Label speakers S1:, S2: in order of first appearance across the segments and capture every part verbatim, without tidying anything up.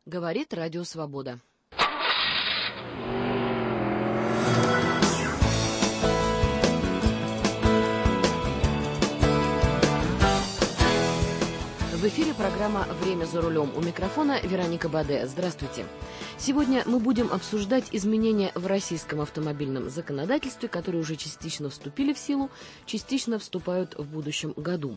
S1: Говорит Радио Свобода. В эфире программа «Время за рулем». У микрофона Вероника Баде. Здравствуйте. Сегодня мы будем обсуждать изменения в российском автомобильном законодательстве, которые уже частично вступили в силу, частично вступают в будущем году.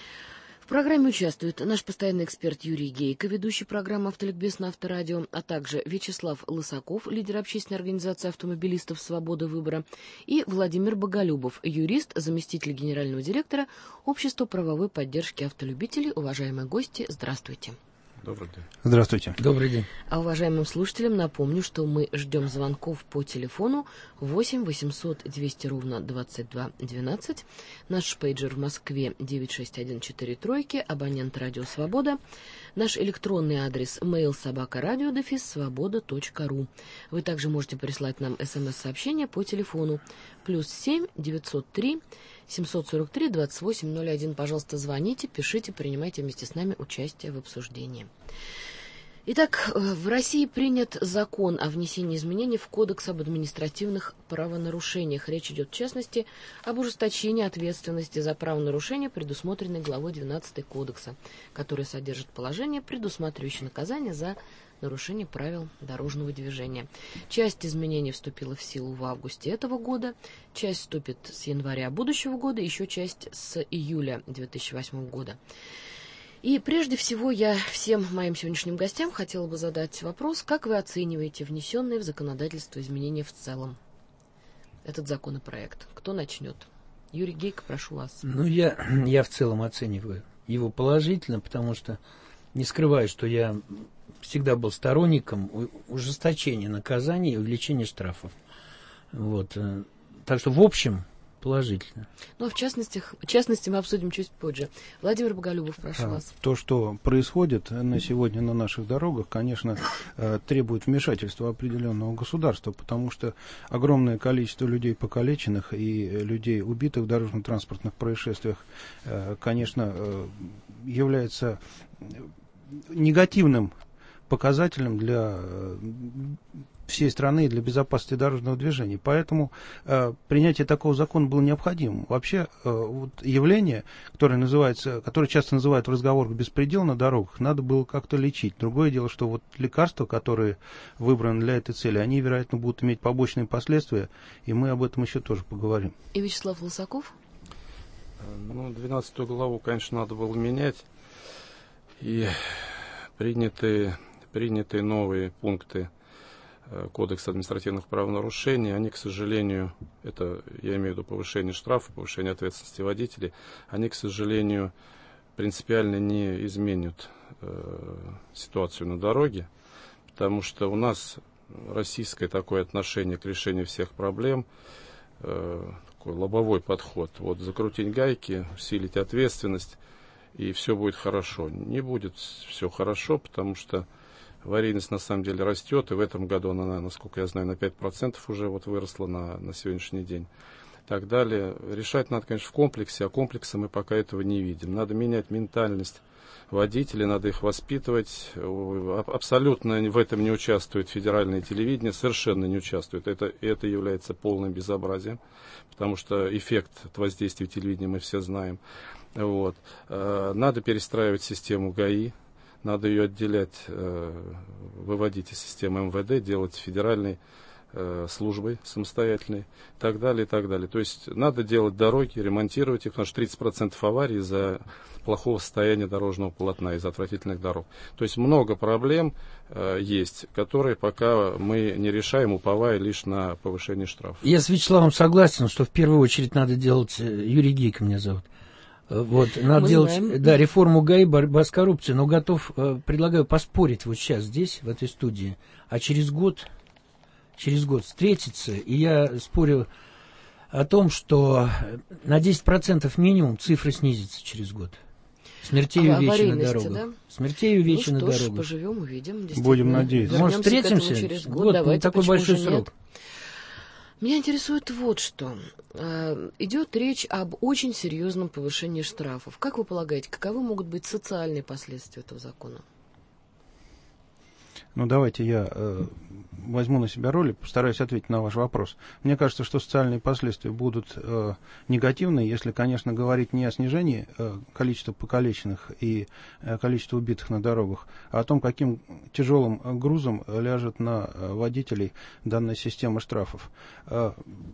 S1: В программе участвует наш постоянный эксперт Юрий Гейко, ведущий программы «Автоликбез» на Авторадио, а также Вячеслав Лысаков, лидер общественной организации автомобилистов «Свобода выбора», и Владимир Боголюбов, юрист, заместитель генерального директора Общества правовой поддержки автолюбителей. Уважаемые гости, здравствуйте.
S2: Добрый день.
S3: Здравствуйте.
S4: Добрый день.
S1: А уважаемым слушателям напомню, что мы ждем звонков по телефону восемь восемьсот двести ровно двадцать два двенадцать, наш пейджер в Москве девять шесть один четыре тройки, абонент Радио Свобода, наш электронный адрес mail собака радио дефис свобода точка ру. Вы также можете прислать нам смс-сообщение по телефону плюс семь девятьсот три семьсот сорок три двадцать восемь ноль один. Пожалуйста, звоните, пишите, принимайте вместе с нами участие в обсуждении. Итак, в России принят закон о внесении изменений в Кодекс об административных правонарушениях. Речь идет, в частности, об ужесточении ответственности за правонарушения, предусмотренной главой двенадцатой Кодекса, которая содержит положение, предусматривающее наказание за нарушение правил дорожного движения. Часть изменений вступила в силу в августе этого года, часть вступит с января будущего года, еще часть с июля две тысячи восьмого года. И прежде всего я всем моим сегодняшним гостям хотела бы задать вопрос, как вы оцениваете внесенные в законодательство изменения в целом, этот законопроект? Кто начнет? Юрий Гейко, прошу вас.
S4: Ну, я, я в целом оцениваю его положительно, потому что не скрываю, что я всегда был сторонником ужесточения наказаний и увеличения штрафов. Вот. Так что, в общем, положительно.
S1: Ну, а в частности, в частности, мы обсудим чуть позже. Владимир Боголюбов, прошу а, вас.
S3: То, что происходит на сегодня на наших дорогах, конечно, требует вмешательства определенного государства, потому что огромное количество людей покалеченных и людей убитых в дорожно-транспортных происшествиях, конечно, является негативным показателем для всей страны и для безопасности дорожного движения. Поэтому э, принятие такого закона было необходимым. Вообще, э, вот явление, которое называется, которое часто называют в разговорах беспредел на дорогах, надо было как-то лечить. Другое дело, что вот лекарства, которые выбраны для этой цели, они, вероятно, будут иметь побочные последствия, и мы об этом еще тоже поговорим.
S1: И Вячеслав Лысаков?
S2: Ну, двенадцатую главу, конечно, надо было менять. И принятые, принятые новые пункты Кодекса административных правонарушений, они, к сожалению, это я имею в виду повышение штрафа, повышение ответственности водителей, они, к сожалению, принципиально не изменят э, ситуацию на дороге, потому что у нас российское такое отношение к решению всех проблем, э, такой лобовой подход. Вот закрутить гайки, усилить ответственность, и все будет хорошо. Не будет все хорошо, потому что аварийность на самом деле растет, и в этом году она, насколько я знаю, на пять процентов уже вот выросла на, на сегодняшний день. И так далее. Решать надо, конечно, в комплексе, а комплекса мы пока этого не видим. Надо менять ментальность водителей, надо их воспитывать. Абсолютно в этом не участвует федеральное телевидение, совершенно не участвует. Это, это является полным безобразием, потому что эффект от воздействия телевидения мы все знаем. Вот. Надо перестраивать систему ГАИ. Надо ее отделять, выводить из системы эм вэ дэ, делать федеральной службой самостоятельной, и так далее, и так далее. То есть надо делать дороги, ремонтировать их, потому что тридцать процентов аварий из-за плохого состояния дорожного полотна, из-за отвратительных дорог. То есть много проблем есть, которые пока мы не решаем, уповая лишь на повышение штрафов.
S4: Я с Вячеславом согласен, что в первую очередь надо делать, Юрий Гейко меня зовут, Вот, надо Мы делать знаем. Да, реформу ГАИ, борьба с коррупцией, но готов, э, предлагаю поспорить вот сейчас здесь, в этой студии, а через год, через год встретиться, и я спорю о том, что на десять процентов минимум цифры снизятся через год. Смертей
S1: а,
S4: увечий на дорогах.
S1: Да?
S4: Смертей увечий
S1: ну,
S4: на
S1: что
S4: дорогах.
S1: Поживем, увидим.
S3: Будем надеяться.
S4: Может, встретимся?
S1: Через год,
S4: год
S1: давайте,
S4: такой большой срок.
S1: Нет? Меня интересует вот что. Идет речь об очень серьезном повышении штрафов. Как вы полагаете, каковы могут быть социальные последствия этого закона?
S3: Ну, давайте я э, возьму на себя роль и постараюсь ответить на ваш вопрос. Мне кажется, что социальные последствия будут э, негативные, если, конечно, говорить не о снижении э, количества покалеченных и э, количества убитых на дорогах, а о том, каким тяжелым грузом ляжет на э, водителей данная система штрафов. Э,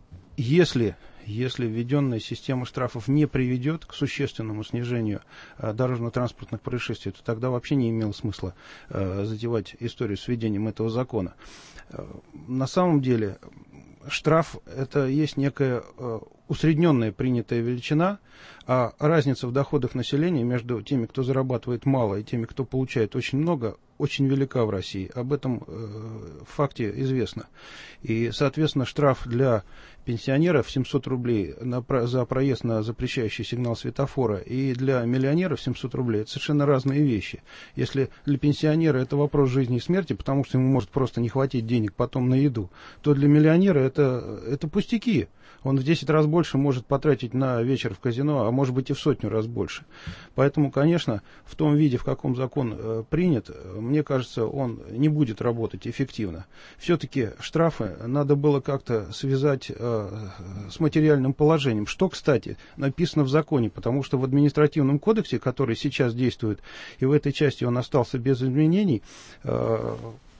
S3: если... Если введенная система штрафов не приведет к существенному снижению э, дорожно-транспортных происшествий, то тогда вообще не имело смысла э, затевать историю с введением этого закона. Э, на самом деле штраф – это есть некая э, усредненная принятая величина, а разница в доходах населения между теми, кто зарабатывает мало, и теми, кто получает очень много, очень велика в России. Об этом э, факте известно. И, соответственно, штраф для пенсионеров семьсот рублей на, за проезд на запрещающий сигнал светофора и для миллионеров семьсот рублей – это совершенно разные вещи. Если для пенсионера это вопрос жизни и смерти, потому что ему может просто не хватить денег потом на еду, то для миллионера это, это пустяки. Он в десять раз больше может потратить на вечер в казино, а может быть и в сотню раз больше. Поэтому, конечно, в том виде, в каком закон э, принят, мне кажется, он не будет работать эффективно. Все-таки штрафы надо было как-то связать э, с материальным положением, что, кстати, написано в законе, потому что в административном кодексе, который сейчас действует, и в этой части он остался без изменений, э,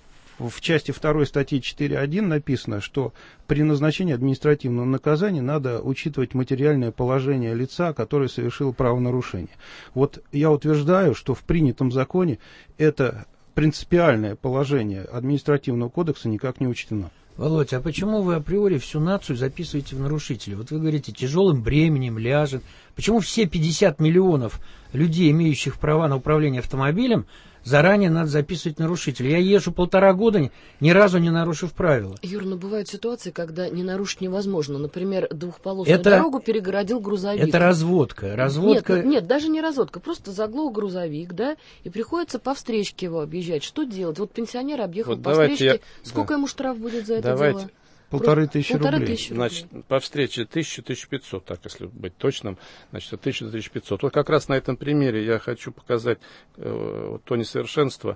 S3: в части второй статьи четыре точка один написано, что при назначении административного наказания надо учитывать материальное положение лица, который совершил правонарушение. Вот я утверждаю, что в принятом законе это принципиальное положение административного кодекса никак не учтено.
S4: Володь, а почему вы априори всю нацию записываете в нарушители? Вот вы говорите, тяжелым бременем ляжет. Почему все пятьдесят миллионов людей, имеющих права на управление автомобилем, заранее надо записывать нарушителей? Я езжу полтора года, ни разу не нарушив правила.
S1: Юр, но бывают ситуации, когда не нарушить невозможно. Например, двухполосную
S4: это,
S1: дорогу перегородил грузовик.
S4: Это разводка. разводка...
S1: Нет, нет, даже не разводка. Просто заглох грузовик, да, и приходится по встречке его объезжать. Что делать? Вот пенсионер объехал вот по встречке. Я... Сколько да. ему штраф будет за это
S2: давайте.
S1: дело?
S3: Полторы тысячи
S1: Полторы
S3: рублей.
S1: Тысячи
S2: значит,
S1: рублей.
S2: по встрече тысяча — тысяча пятьсот, так, если быть точным, значит, тысяча — тысяча пятьсот. Вот как раз на этом примере я хочу показать э, вот то несовершенство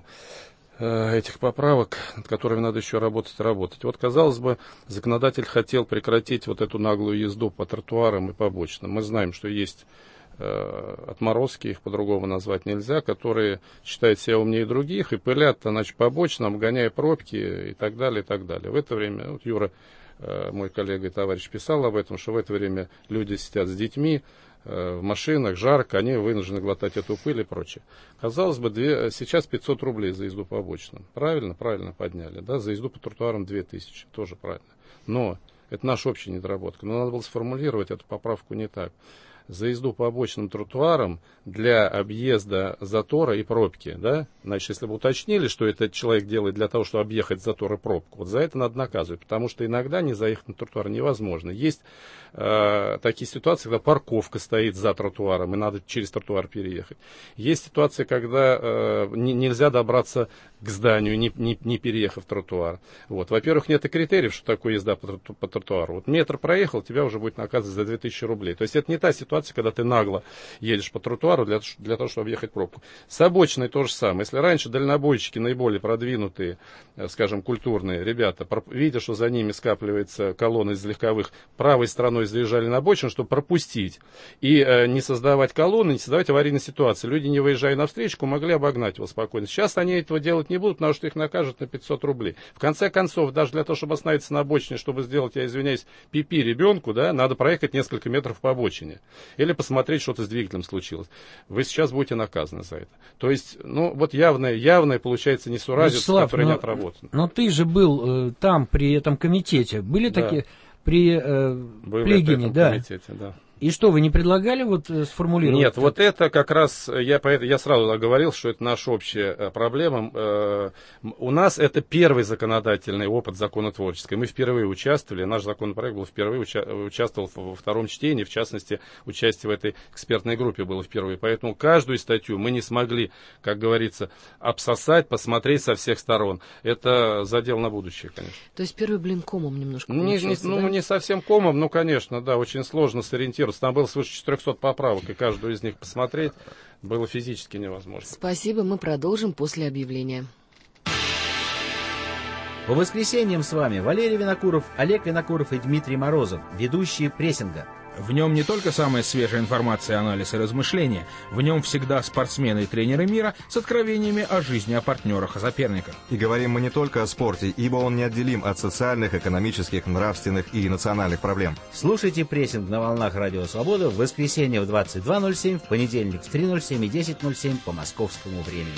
S2: э, этих поправок, над которыми надо еще работать и работать. Вот, казалось бы, законодатель хотел прекратить вот эту наглую езду по тротуарам и по обочинам. Мы знаем, что есть отморозки, их по-другому назвать нельзя, которые считают себя умнее других и пылят, значит, по обочинам, гоняя пробки и так далее, и так далее. В это время, вот Юра, мой коллега и товарищ, писал об этом, что в это время люди сидят с детьми в машинах, жарко, они вынуждены глотать эту пыль и прочее. Казалось бы, две, сейчас пятьсот рублей за езду по обочинам. Правильно? Правильно подняли. Да? За езду по тротуарам две тысячи. Тоже правильно. Но это наша общая недоработка. Но надо было сформулировать эту поправку не так. За езду по обочинам тротуарам для объезда затора и пробки, да, значит, если бы уточнили, что этот человек делает для того, чтобы объехать затор и пробку, вот за это надо наказывать, потому что иногда не заехать на тротуар невозможно. Есть э, такие ситуации, когда парковка стоит за тротуаром, и надо через тротуар переехать. Есть ситуации, когда э, не, нельзя добраться к зданию, не, не, не переехав тротуар. Вот. Во-первых, нет и критериев, что такое езда по, по тротуару. Вот метр проехал, тебя уже будет наказывать за две тысячи рублей. То есть это не та ситуация, когда ты нагло едешь по тротуару для, для того, чтобы объехать пробку. С обочиной то же самое. Если раньше дальнобойщики, наиболее продвинутые, скажем, культурные ребята, видя, что за ними скапливается колонна из легковых, правой стороной заезжали на обочину, чтобы пропустить и э, не создавать колонны, не создавать аварийные ситуации. Люди, не выезжая на встречку, могли обогнать его спокойно. Сейчас они этого делать не будут, потому что их накажут на пятьсот рублей. В конце концов, даже для того, чтобы остановиться на обочине, чтобы сделать, я извиняюсь, пипи ребенку, да, надо проехать несколько метров по обочине. Или посмотреть, что-то с двигателем случилось. Вы сейчас будете наказаны за это. То есть, ну, вот явное, явное получается несуразица, которая не отработана.
S4: Но ты же был э, там, при этом комитете. Были да. такие, при э, Плигине, да.
S2: Комитете, да.
S4: И что, вы не предлагали вот сформулировать?
S2: Нет, вот это как раз, я, я сразу говорил, что это наша общая проблема. У нас это первый законодательный опыт законотворческий. Мы впервые участвовали, наш законопроект был впервые, участвовал во втором чтении, в частности, участие в этой экспертной группе было впервые. Поэтому каждую статью мы не смогли, как говорится, обсосать, посмотреть со всех сторон. Это задел на будущее, конечно.
S1: То есть первый блин комом немножко
S2: не, не, Ну, да? не совсем комом, но, конечно, да, очень сложно сориентироваться. Там было свыше четырехсот поправок, и каждую из них посмотреть было физически невозможно.
S1: Спасибо, мы продолжим после объявления.
S5: По воскресеньям с вами Валерий Винокуров, Олег Винокуров и Дмитрий Морозов, ведущие прессинга.
S6: В нем не только самая свежая информация, анализ и размышления. В нем всегда спортсмены и тренеры мира с откровениями о жизни, о партнерах, о соперниках.
S7: И говорим мы не только о спорте, ибо он неотделим от социальных, экономических, нравственных и национальных проблем.
S5: Слушайте прессинг на волнах Радио Свобода в воскресенье в двадцать два ноль семь, в понедельник в три ноль семь и десять ноль семь по московскому времени.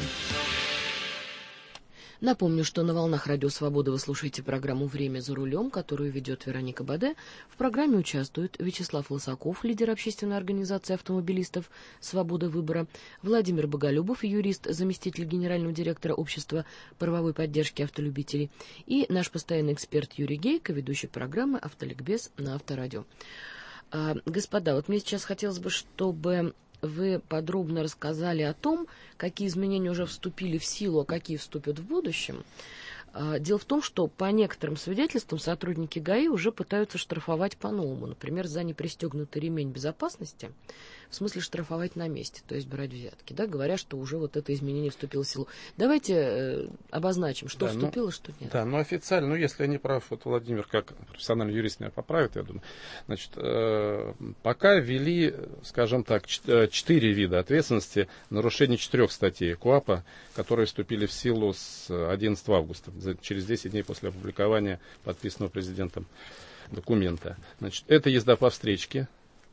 S1: Напомню, что на волнах Радио Свобода вы слушаете программу «Время за рулем», которую ведет Вероника Баде. В программе участвуют Вячеслав Лысаков, лидер общественной организации автомобилистов «Свобода выбора», Владимир Боголюбов, юрист, заместитель генерального директора общества правовой поддержки автолюбителей, и наш постоянный эксперт Юрий Гейко, ведущий программы «Автоликбез» на Авторадио. А, господа, вот мне сейчас хотелось бы, чтобы вы подробно рассказали о том, какие изменения уже вступили в силу, а какие вступят в будущем. Дело в том, что по некоторым свидетельствам сотрудники ГАИ уже пытаются штрафовать по-новому. Например, за непристегнутый ремень безопасности, в смысле штрафовать на месте, то есть брать взятки, да, говоря, что уже вот это изменение вступило в силу. Давайте э, обозначим, что да, вступило,
S2: ну,
S1: что нет.
S2: Да, но официально, ну если я не прав, вот Владимир, как профессиональный юрист, меня поправит, я думаю. Значит, э, пока ввели, скажем так, четыре вида ответственности, нарушение четырех статей КоАПа, которые вступили в силу с одиннадцатого августа, через десять дней после опубликования подписанного президентом документа. Значит, это езда по встречке.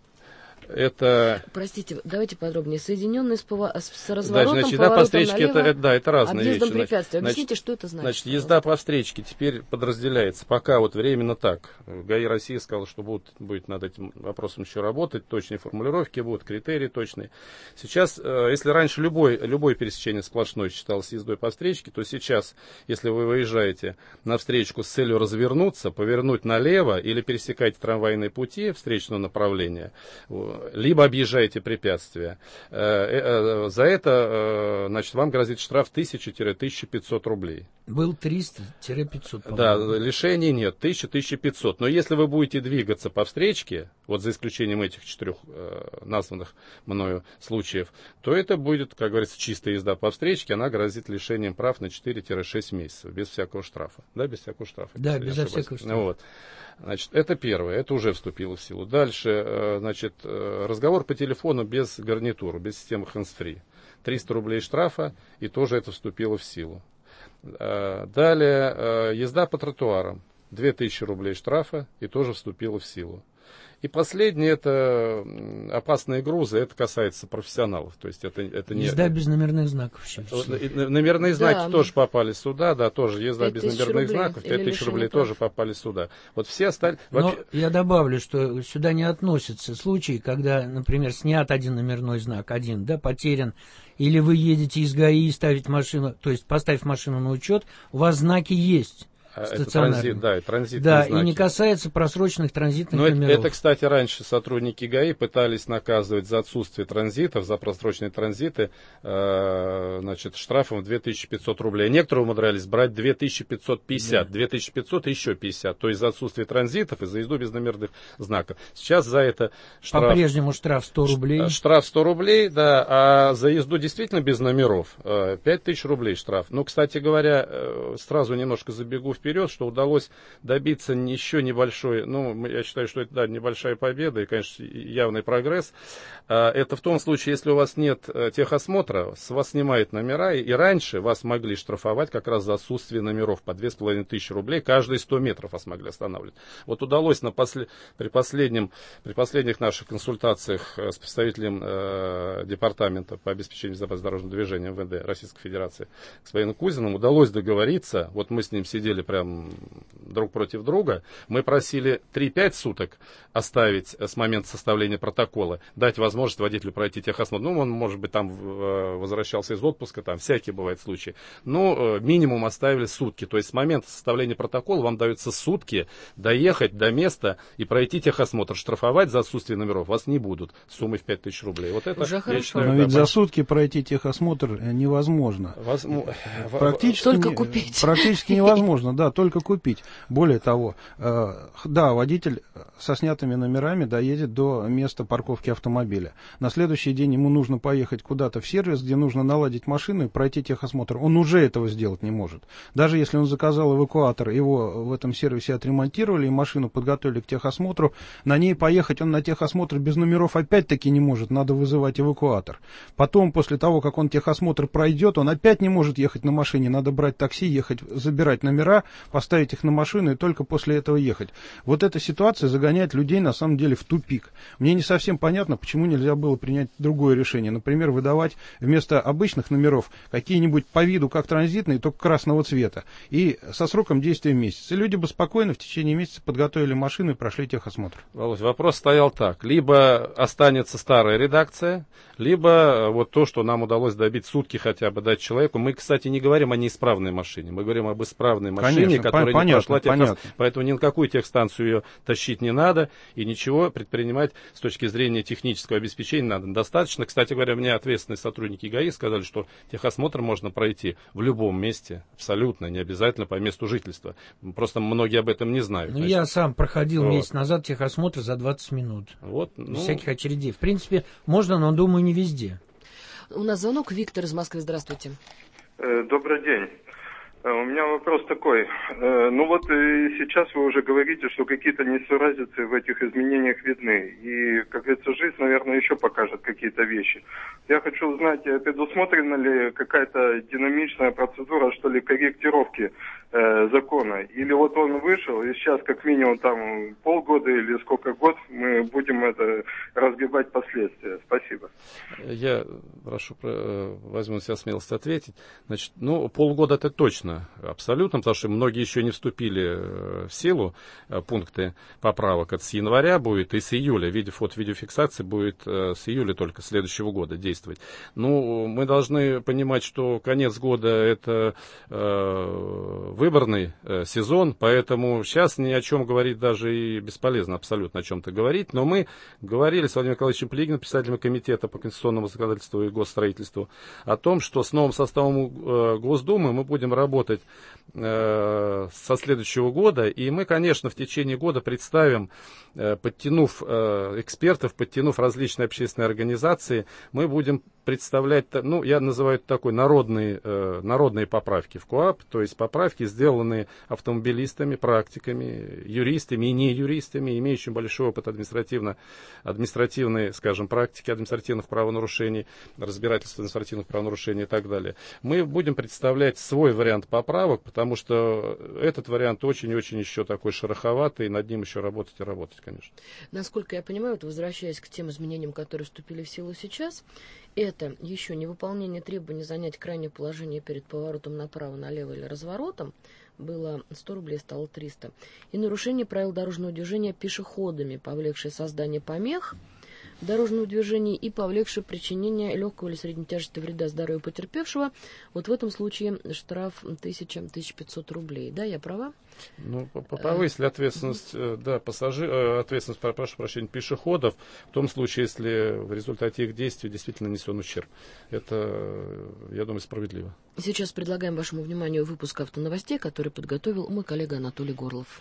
S2: Это...
S1: Простите, давайте подробнее. Соединенные с, пова... с разворотом,
S2: да, значит, езда по встречке,
S1: налево,
S2: это, да, это разные
S1: объездом
S2: вещи.
S1: препятствия.
S2: Значит,
S1: объясните, что это значит?
S2: Значит, езда по встречке теперь подразделяется. Пока вот временно так. ГАИ России сказал, что будут, будет над этим вопросом еще работать. Точные формулировки будут, критерии точные. Сейчас, если раньше любой, любое пересечение сплошной считалось ездой по встречке, то сейчас, если вы выезжаете на встречку с целью развернуться, повернуть налево или пересекаете трамвайные пути встречного направления, либо объезжаете препятствия. За это, значит, вам грозит штраф тысяча — тысяча пятьсот рублей.
S4: Был триста — пятьсот.
S2: Да, лишений нет, тысяча — тысяча пятьсот. Но если вы будете двигаться по встречке, вот за исключением этих четырех э, названных мною случаев, то это будет, как говорится, чистая езда по встречке, она грозит лишением прав на четыре — шесть месяцев, без всякого штрафа. Да, без всякого штрафа.
S4: Да, без всякого штрафа.
S2: Вот. Значит, это первое, это уже вступило в силу. Дальше, э, значит, э, разговор по телефону без гарнитура, без системы hands-free. триста рублей штрафа, и тоже это вступило в силу. Далее, езда по тротуарам, две тысячи рублей штрафа, и тоже вступило в силу. И последнее, это опасные грузы, это касается профессионалов. То есть это, это не...
S4: Езда без номерных знаков.
S2: Номерные знаки да, тоже попали сюда, да, тоже езда без номерных
S1: рублей,
S2: знаков, пять тысяч рублей прав. Тоже попали сюда. Вот все остальные...
S4: Но вообще... я добавлю, что сюда не относятся случаи, когда, например, снят один номерной знак, один, да, потерян, или вы едете из ГАИ ставить машину, то есть поставив машину на учет, у вас знаки есть.
S2: Это транзит, да, транзитные
S4: да,
S2: знаки.
S4: И не касается просроченных транзитных
S2: Но
S4: номеров.
S2: Это, это, кстати, раньше сотрудники ГАИ пытались наказывать за отсутствие транзитов, за просроченные транзиты, э, значит, штрафом в две тысячи пятьсот рублей. Некоторые умудрялись брать две тысячи пятьсот пятьдесят, да. две тысячи пятьсот и еще пятьдесят. То есть за отсутствие транзитов и за езду без номерных знаков. Сейчас за это штраф...
S4: По-прежнему штраф сто рублей.
S2: Штраф сто рублей, да, а за езду действительно без номеров пять тысяч рублей штраф. Ну, кстати говоря, сразу немножко забегу вперед. Вперед, что удалось добиться еще небольшой, ну, я считаю, что это, да, небольшая победа и, конечно, явный прогресс. Это в том случае, если у вас нет техосмотра, с вас снимают номера, и раньше вас могли штрафовать как раз за отсутствие номеров по две с половиной тысячи рублей, каждые сто метров вас могли останавливать. Вот удалось на после, при, последнем, при последних наших консультациях с представителем э, департамента по обеспечению безопасности дорожного движения эм вэ дэ Российской Федерации господину Кузиным удалось договориться, вот мы с ним сидели прям друг против друга, мы просили три-пять суток оставить с момента составления протокола, дать возможность водителю пройти техосмотр. Ну, он, может быть, там возвращался из отпуска, там всякие бывают случаи. Но минимум оставили сутки. То есть с момента составления протокола вам даются сутки доехать до места и пройти техосмотр. Штрафовать за отсутствие номеров вас не будут суммой в пять тысяч рублей. Вот это,
S1: уже хорошо.
S2: считаю,
S3: но
S2: да,
S3: ведь за сутки пройти техосмотр невозможно.
S2: Возможно.
S3: Практически,
S1: Только купить.
S3: Практически невозможно, да, только купить. Более того, э, да, водитель со снятыми номерами доедет до места парковки автомобиля. На следующий день ему нужно поехать куда-то в сервис, где нужно наладить машину и пройти техосмотр. Он уже этого сделать не может. Даже если он заказал эвакуатор, его в этом сервисе отремонтировали и машину подготовили к техосмотру, на ней поехать он на техосмотр без номеров опять-таки не может, надо вызывать эвакуатор. Потом, после того, как он техосмотр пройдет, он опять не может ехать на машине, надо брать такси, ехать, забирать номера, поставить их на машину и только после этого ехать. Вот эта ситуация загоняет людей на самом деле в тупик. Мне не совсем понятно, почему нельзя было принять другое решение. Например, выдавать вместо обычных номеров какие-нибудь по виду как транзитные, только красного цвета. И со сроком действия месяца. И люди бы спокойно в течение месяца подготовили машину и прошли техосмотр.
S2: Володь, вопрос стоял так. Либо останется старая редакция, либо вот то, что нам удалось добить, сутки хотя бы дать человеку. Мы, кстати, не говорим о неисправной машине. Мы говорим об исправной машине,
S3: Конечно,
S2: которая
S3: понятно,
S2: не прошла техосмотр.
S3: понятно.
S2: Поэтому ни на какую техстанцию ее тащить не надо. И ничего предпринимать с точки зрения технического обеспечения надо. Достаточно. Кстати говоря, мне ответственные сотрудники ГАИ сказали, что техосмотр можно пройти в любом месте. Абсолютно. Не обязательно по месту жительства. Просто многие об этом не знают.
S4: Ну, я сам проходил
S2: вот.
S4: месяц назад техосмотр за двадцать минут.
S2: Вот, ну...
S4: Без всяких очередей. В принципе, можно, но, думаю, не везде.
S1: У нас звонок. Виктор из Москвы. Здравствуйте.
S8: Добрый день. У меня вопрос такой. Ну вот сейчас вы уже говорите, что какие-то несуразицы в этих изменениях видны. И, как говорится, жизнь, наверное, еще покажет какие-то вещи. Я хочу узнать, предусмотрена ли какая-то динамичная процедура, что ли, корректировки э, закона? Или вот он вышел, и сейчас как минимум там полгода или сколько год мы будем это разгребать последствия? Спасибо.
S2: Я прошу, возьму на себя смелость ответить. Значит, ну, полгода это точно. Абсолютно, потому что многие еще не вступили в силу пункты поправок. Это с января будет и с июля. Видео, фото, видеофиксации будет с июля только следующего года действовать. Ну, мы должны понимать, что конец года это э, выборный э, сезон, поэтому сейчас ни о чем говорить даже и бесполезно абсолютно о чем-то говорить. Но мы говорили с Владимиром Николаевичем Плигиным, председателем комитета по конституционному законодательству и госстроительству, о том, что с новым составом э, Госдумы мы будем работать э, со следующего года, и мы, конечно, в течение года представим, э, подтянув э, экспертов, подтянув различные общественные организации, мы будем представлять, ну, я называю это такой народные, э, народные поправки в КоАП, то есть поправки, сделанные автомобилистами, практиками, юристами и не юристами, имеющими большой опыт административно, административной, скажем, практики административных правонарушений, разбирательства административных правонарушений и так далее. Мы будем представлять свой вариант поправок, потому что этот вариант очень-очень еще такой шероховатый, и над ним еще работать и работать, конечно.
S1: Насколько я понимаю, вот возвращаясь к тем изменениям, которые вступили в силу сейчас, это еще невыполнение требований занять крайнее положение перед поворотом направо, налево или разворотом, было сто рублей, стало триста. И нарушение правил дорожного движения пешеходами, повлекшее создание помех дорожного движения и повлекшее причинение легкого или средней тяжести вреда здоровью потерпевшего. Вот в этом случае штраф тысяча — тысяча пятьсот рублей. Да, я права?
S2: Ну, повысили ответственность, да, пассажир, ответственность, прошу прощения, пешеходов, в том случае, если в результате их действий действительно нанесен ущерб. Это, я думаю, справедливо.
S1: Сейчас предлагаем вашему вниманию выпуск автоновостей, который подготовил мой коллега Анатолий Горлов.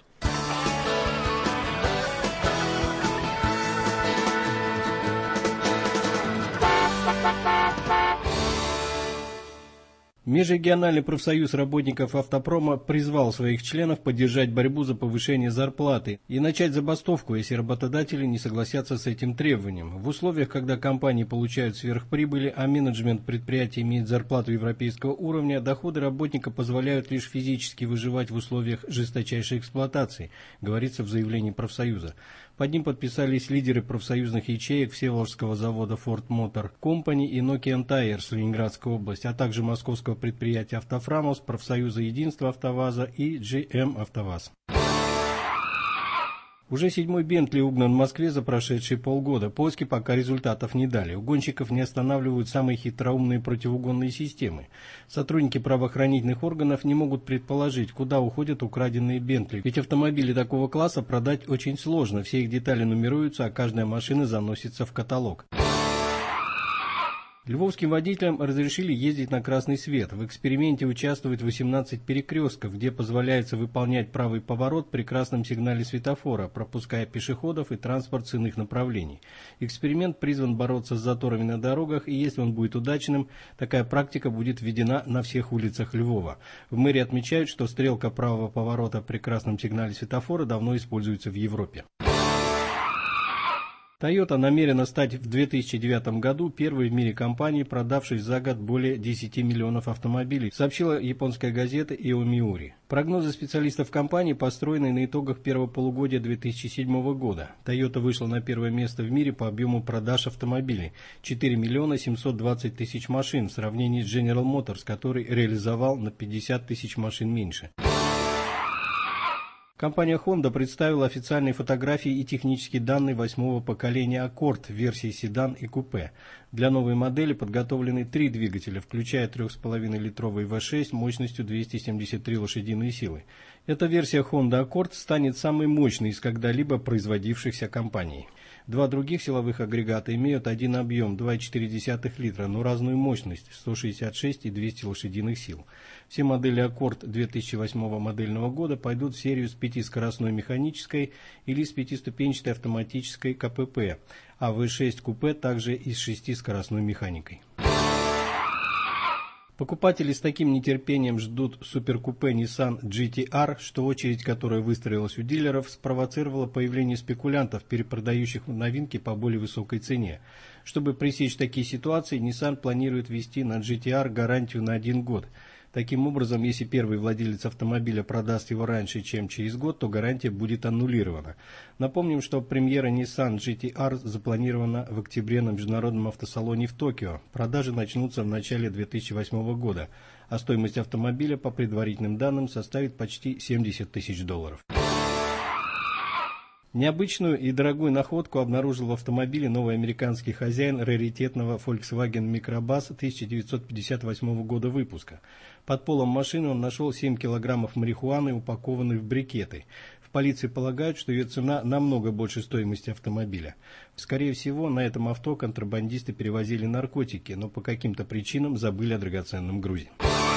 S9: Межрегиональный профсоюз работников автопрома призвал своих членов поддержать борьбу за повышение зарплаты и начать забастовку, если работодатели не согласятся с этим требованием. В условиях, когда компании получают сверхприбыли, а менеджмент предприятия имеет зарплату европейского уровня, доходы работника позволяют лишь физически выживать в условиях жесточайшей эксплуатации, говорится в заявлении профсоюза. Под ним подписались лидеры профсоюзных ячеек Всеволожского завода Ford Motor Company и Nokian Tires Ленинградской области, а также московского предприятия «Автофрамус», профсоюза «Единство АвтоВАЗа» и джи эм «АвтоВАЗ». Уже седьмой Бентли угнан в Москве за прошедшие полгода. Поиски пока результатов не дали. У гонщиков не останавливают самые хитроумные противоугонные системы. Сотрудники правоохранительных органов не могут предположить, куда уходят украденные Бентли. Ведь автомобили такого класса продать очень сложно. Все их детали нумеруются, а каждая машина заносится в каталог. Львовским водителям разрешили ездить на красный свет. В эксперименте участвует восемнадцать перекрестков, где позволяется выполнять правый поворот при красном сигнале светофора, пропуская пешеходов и транспорт с иных направлений. Эксперимент призван бороться с заторами на дорогах, и если он будет удачным, такая практика будет введена на всех улицах Львова. В мэрии отмечают, что стрелка правого поворота при красном сигнале светофора давно используется в Европе. Toyota намерена стать в две тысячи девятом году первой в мире компанией, продавшей за год более десяти миллионов автомобилей, сообщила японская газета Иомиури. Прогнозы специалистов компании построены на итогах первого полугодия две тысячи седьмого года. Toyota вышла на первое место в мире по объему продаж автомобилей – четыре миллиона семьсот двадцать тысяч машин в сравнении с General Motors, который реализовал на пятьдесят тысяч машин меньше. Компания Honda представила официальные фотографии и технические данные восьмого поколения Accord в версии седан и купе. Для новой модели подготовлены три двигателя, включая три с половиной литровый ви шесть мощностью двести семьдесят три лошадиные силы. Эта версия Honda Accord станет самой мощной из когда-либо производившихся компаний. Два других силовых агрегата имеют один объем два и четыре десятых литра, но разную мощность сто шестьдесят шесть и двести лошадиных сил. Все модели Accord две тысячи восьмого модельного года пойдут в серию с пятискоростной механической или с пятиступенчатой автоматической ка пэ пэ, а ви шесть купе также и с шестискоростной механикой. Покупатели с таким нетерпением ждут суперкупе Nissan джи ти ар, что очередь, которая выстроилась у дилеров, спровоцировала появление спекулянтов, перепродающих новинки по более высокой цене. Чтобы пресечь такие ситуации, Nissan планирует ввести на джи ти ар гарантию на один год. Таким образом, если первый владелец автомобиля продаст его раньше, чем через год, то гарантия будет аннулирована. Напомним, что премьера Nissan джи ти ар запланирована в октябре на международном автосалоне в Токио. Продажи начнутся в начале две тысячи восьмого года, а стоимость автомобиля, по предварительным данным, составит почти семьдесят тысяч долларов. Необычную и дорогую находку обнаружил в автомобиле новый американский хозяин раритетного Volkswagen Microbus тысяча девятьсот пятьдесят восьмого года выпуска. Под полом машины он нашел семь килограммов марихуаны, упакованной в брикеты. В полиции полагают, что ее цена намного больше стоимости автомобиля. Скорее всего, на этом авто контрабандисты перевозили наркотики, но по каким-то причинам забыли о драгоценном грузе.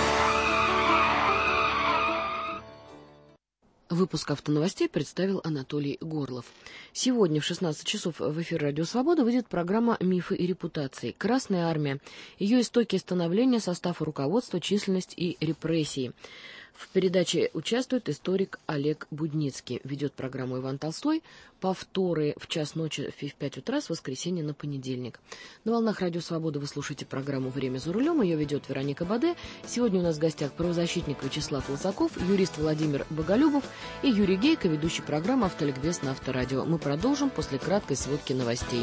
S1: Выпуск автоновостей представил Анатолий Горлов. Сегодня в шестнадцать часов в эфир «Радио Свобода» выйдет программа «Мифы и репутации. Красная армия. Ее истоки становления, состав руководства, численность и репрессии». В передаче участвует историк Олег Будницкий. Ведет программу Иван Толстой. Повторы в час ночи в пять утра с воскресенья на понедельник. На волнах «Радио Свобода» вы слушаете программу «Время за рулем». Ее ведет Вероника Баде. Сегодня у нас в гостях правозащитник Вячеслав Лысаков, юрист Владимир Боголюбов и Юрий Гейко, ведущий программы «Автоликбез» на Авторадио. Мы продолжим после краткой сводки новостей.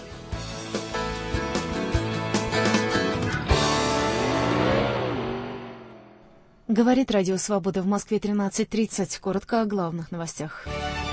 S10: Говорит Радио Свобода в Москве тринадцать тридцать. Коротко о главных новостях.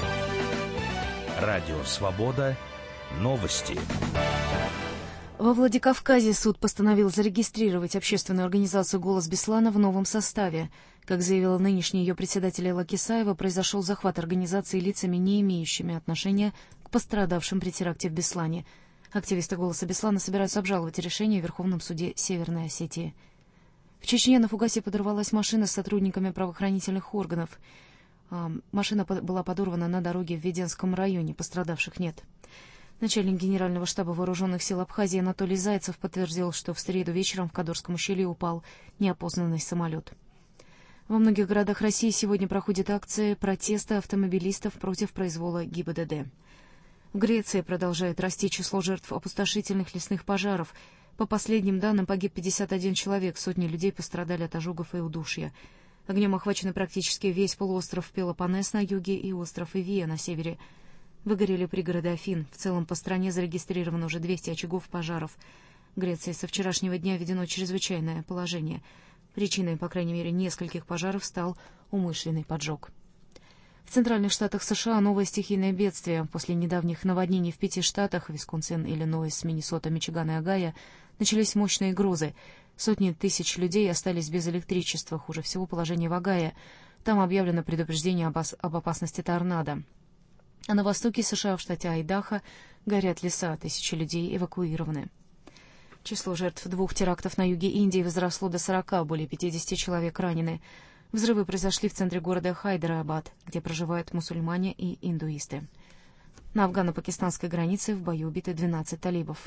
S11: Радио Свобода. Новости.
S10: Во Владикавказе суд постановил зарегистрировать общественную организацию «Голос Беслана» в новом составе. Как заявила нынешний ее председатель Элла Кисаева, произошел захват организации лицами, не имеющими отношения к пострадавшим при теракте в Беслане. Активисты «Голоса Беслана» собираются обжаловать решение в Верховном суде Северной Осетии. В Чечне на фугасе подорвалась машина с сотрудниками правоохранительных органов. Машина была подорвана на дороге в Веденском районе, пострадавших нет. Начальник Генерального штаба Вооруженных сил Абхазии Анатолий Зайцев подтвердил, что в среду вечером в Кадорском ущелье упал неопознанный самолет. Во многих городах России сегодня проходит акция протеста автомобилистов против произвола ГИБДД. В Греции продолжает расти число жертв опустошительных лесных пожаров. По последним данным, погиб пятьдесят один человек, сотни людей пострадали от ожогов и удушья. Огнем охвачены практически весь полуостров Пелопоннес на юге и остров Ивия на севере. Выгорели пригороды Афин. В целом по стране зарегистрировано уже двести очагов пожаров. В Греции со вчерашнего дня введено чрезвычайное положение. Причиной, по крайней мере, нескольких пожаров стал умышленный поджог. В центральных штатах США новое стихийное бедствие. После недавних наводнений в пяти штатах — Висконсин, Иллинойс, Миннесота, Мичиган и Огайо — начались мощные грозы. Сотни тысяч людей остались без электричества. Хуже всего положение в Огайо. Там объявлено предупреждение об, об опасности торнадо. А на востоке США, в штате Айдахо, горят леса. Тысячи людей эвакуированы. Число жертв двух терактов на юге Индии возросло до сорока, более пятидесяти человек ранены. Взрывы произошли в центре города Хайдарабад, где проживают мусульмане и индуисты. На афгано-пакистанской границе в бою убиты двенадцать талибов.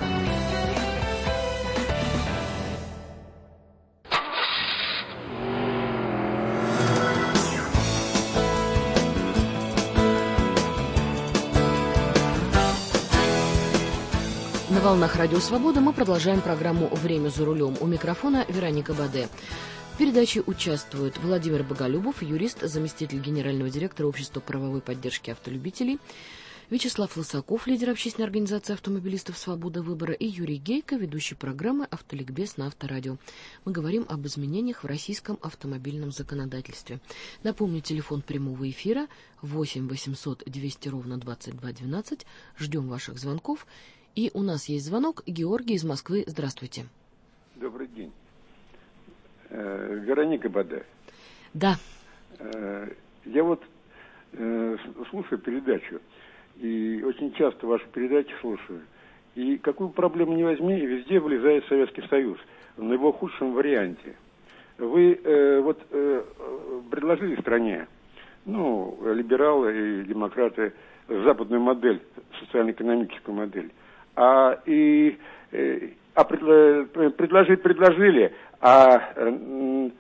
S1: На волнах Радио Свобода мы продолжаем программу «Время за рулем». У микрофона Вероника Баде. В передаче участвуют Владимир Боголюбов, юрист, заместитель генерального директора Общества правовой поддержки автолюбителей, Вячеслав Лысаков, лидер общественной организации автомобилистов «Свобода выбора», и Юрий Гейко, ведущий программы «Автоликбез» на Авторадио. Мы говорим об изменениях в российском автомобильном законодательстве. Напомню, телефон прямого эфира восемь восемьсот двести ровно двадцать два двенадцать. Ждем ваших звонков. И у нас есть звонок. Георгий из Москвы. Здравствуйте.
S12: Добрый день. Э, Вероника Баде.
S1: Да.
S12: Э, я вот э, слушаю передачу, и очень часто ваши передачи слушаю. И какую проблему не возьми, везде влезает Советский Союз на его худшем варианте. Вы э, вот э, предложили стране, ну, либералы и демократы, западную модель, социально-экономическую модель. А, и, а предложить предложили, а м,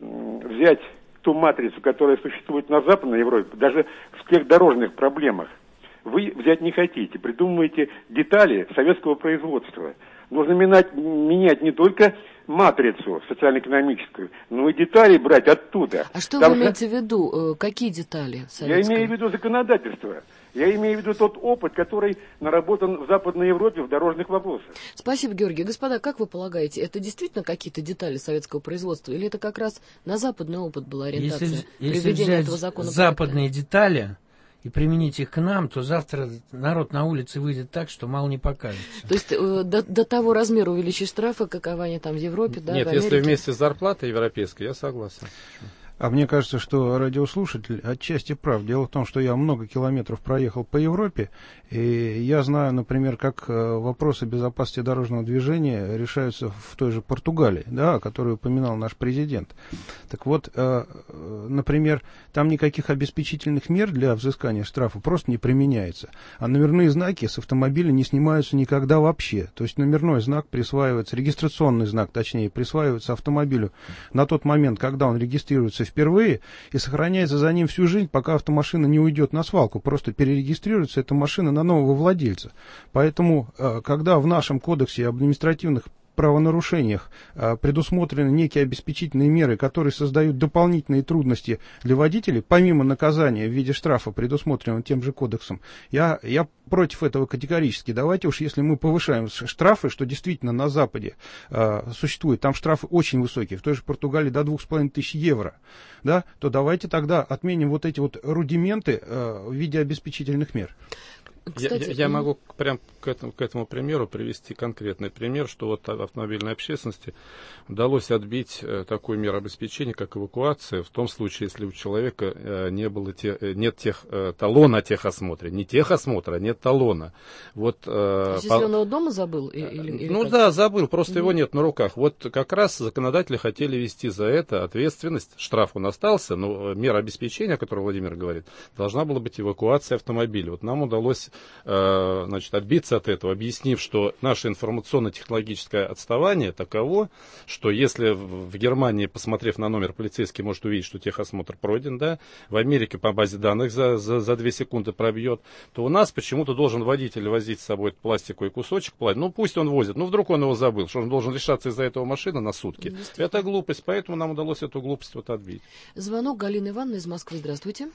S12: взять ту матрицу, которая существует на Западной Европе, даже в тех дорожных проблемах, вы взять не хотите. Придумываете детали советского производства. Нужно менять, менять не только матрицу социально-экономическую, но и детали брать оттуда.
S1: А что
S12: Там
S1: вы имеете в виду? Какие детали советского?
S12: Я имею в виду законодательство. Я имею в виду тот опыт, который наработан в Западной Европе в дорожных вопросах.
S1: Спасибо, Георгий. Господа, как вы полагаете, это действительно какие-то детали советского производства? Или это как раз на западный опыт была ориентация
S4: если,
S1: приведения
S4: если взять
S1: этого закона?
S4: Западные детали и применить их к нам, то завтра народ на улице выйдет так, что мало не покажется.
S1: То есть э, до, до того размера увеличить штрафы, каковы они там в Европе, да,
S2: Нет,
S1: в Америке?
S2: если вместе с зарплатой европейской, я согласен.
S3: А мне кажется, что радиослушатель отчасти прав. Дело в том, что я много километров проехал по Европе, и я знаю, например, как вопросы безопасности дорожного движения решаются в той же Португалии, да, которую упоминал наш президент. Так вот, например, там никаких обеспечительных мер для взыскания штрафа просто не применяется. А номерные знаки с автомобиля не снимаются никогда вообще. То есть номерной знак присваивается, регистрационный знак, точнее, присваивается автомобилю на тот момент, когда он регистрируется впервые, и сохраняется за ним всю жизнь, пока автомашина не уйдет на свалку. Просто перерегистрируется эта машина на нового владельца. Поэтому, когда в нашем кодексе об административных правонарушениях предусмотрены некие обеспечительные меры, которые создают дополнительные трудности для водителей, помимо наказания в виде штрафа, предусмотренного тем же кодексом, я, я против этого категорически. Давайте уж, если мы повышаем штрафы, что действительно на Западе э, существует, там штрафы очень высокие, в той же Португалии до двух с половиной тысяч евро, да, то давайте тогда отменим вот эти вот рудименты э, в виде обеспечительных мер.
S2: Кстати, я, я могу прям к этому, к этому примеру привести конкретный пример, что вот автомобильной общественности удалось отбить э, такую меру обеспечения, как эвакуация, в том случае, если у человека э, не было те, э, нет тех, э, талона о техосмотре, не техосмотра, а нет талона. Вот, э,
S1: если он его дома забыл? Или, или
S2: ну
S1: как?
S2: Да, забыл, просто mm-hmm. его нет на руках. Вот как раз законодатели хотели вести за это ответственность, штраф он остался, но мера обеспечения, о которой Владимир говорит, должна была быть эвакуация автомобиля. Вот нам удалось значит, отбиться от этого, объяснив, что наше информационно-технологическое отставание таково, что если в Германии, посмотрев на номер, полицейский может увидеть, что техосмотр пройден, да, в Америке по базе данных за, за, за две секунды пробьет, то у нас почему-то должен водитель возить с собой пластиковый кусочек, ну пусть он возит, ну вдруг он его забыл, что он должен лишаться из-за этого машины на сутки. Это глупость, поэтому нам удалось эту глупость вот отбить.
S1: Звонок Галины Ивановны из Москвы. Здравствуйте.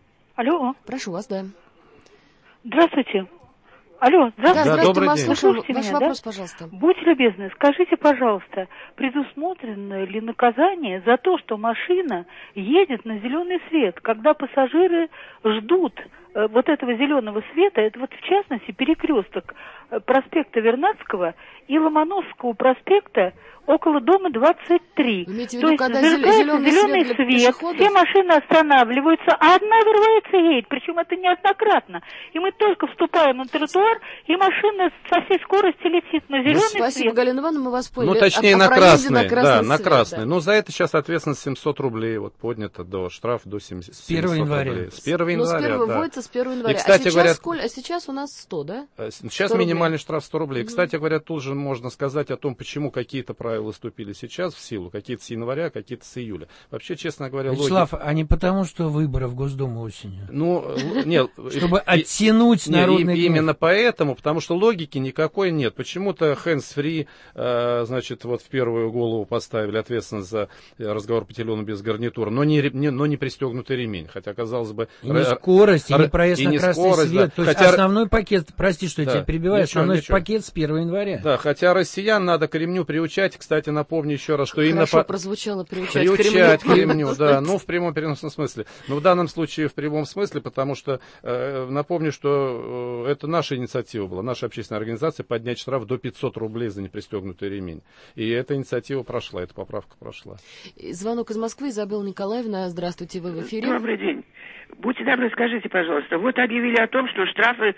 S13: Алло.
S1: Прошу вас, да.
S13: Здравствуйте. Алло, здравствуйте.
S1: Да, добрый день. Ваш,
S13: Слушайте
S1: ваш
S13: меня,
S1: вопрос,
S13: да?
S1: пожалуйста.
S13: Будьте любезны, скажите, пожалуйста, предусмотрено ли наказание за то, что машина едет на зеленый свет, когда пассажиры ждут э, вот этого зеленого света, это вот в частности перекресток э, проспекта Вернадского и Ломоносовского проспекта около дома двадцать три.
S1: Вы имеете в
S13: То
S1: виду,
S13: есть
S1: когда
S13: зажигается
S1: зеленый,
S13: зеленый
S1: свет,
S13: свет, все машины останавливаются, а одна вырывается и едет, причем это неоднократно. И мы только вступаем на тротуар, тротуар, и машина со всей скорости летит на зеленый свет.
S1: Спасибо, Галина Ивановна, мы вас поняли.
S2: Ну, точнее,
S1: о,
S2: на
S1: о
S2: красный,
S1: на красный,
S2: да,
S1: свет,
S2: на красный.
S1: Да.
S2: Но за это сейчас ответственность семьсот рублей, вот поднято до штраф до семьдесят.
S4: С первого января.
S2: Рублей. С первого января,
S1: ну, с первого
S2: да.
S1: вводится с первого января.
S2: И, кстати,
S1: а, сейчас
S2: говорят,
S1: сколь... а сейчас у нас сто, да?
S2: Сейчас минимальный штраф сто рублей. Mm-hmm. Кстати говоря, тут же можно сказать о том, почему какие-то правила вступили сейчас в силу, какие-то с января, какие-то с июля. Вообще, честно говоря,
S4: Вячеслав,
S2: логика...
S4: а не потому, что выборы в Госдуму осенью?
S2: Ну, нет.
S4: Чтобы оттянуть народный гнев.
S2: Именно поэтому, потому что логики никакой нет. Почему-то hands-free, значит, вот в первую голову поставили ответственность за разговор по телефону без гарнитура, но не, но не пристегнутый ремень. Хотя, казалось бы...
S4: И не скорость, и не проезд на красный свет.
S2: Да.
S4: То есть
S2: хотя...
S4: основной пакет, прости, что я
S2: да.
S4: тебя перебиваю,
S2: ничего,
S4: основной
S2: ничего.
S4: пакет с первого января.
S2: Да, хотя россиян надо к ремню приучать. Кстати, напомню еще раз, что
S1: Хорошо
S2: именно...
S1: Хорошо прозвучало приучать,
S2: приучать
S1: к ремню.
S2: к ремню, да, ну в прямом переносном смысле. Но в данном случае в прямом смысле, потому что э, напомню, что э, это наша инициатива была, наша общественная организация поднять штраф до пятьсот рублей за непристегнутый ремень. И эта инициатива прошла, эта поправка прошла.
S1: Звонок из Москвы, Изабелла Николаевна, здравствуйте, вы в эфире.
S14: Добрый день. Будьте добры, скажите, пожалуйста, вот объявили о том, что штрафы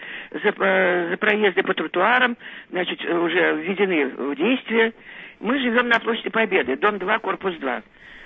S14: за, за проезды по тротуарам, значит, уже введены в действие. Мы живем на площади Победы, дом два, корпус два.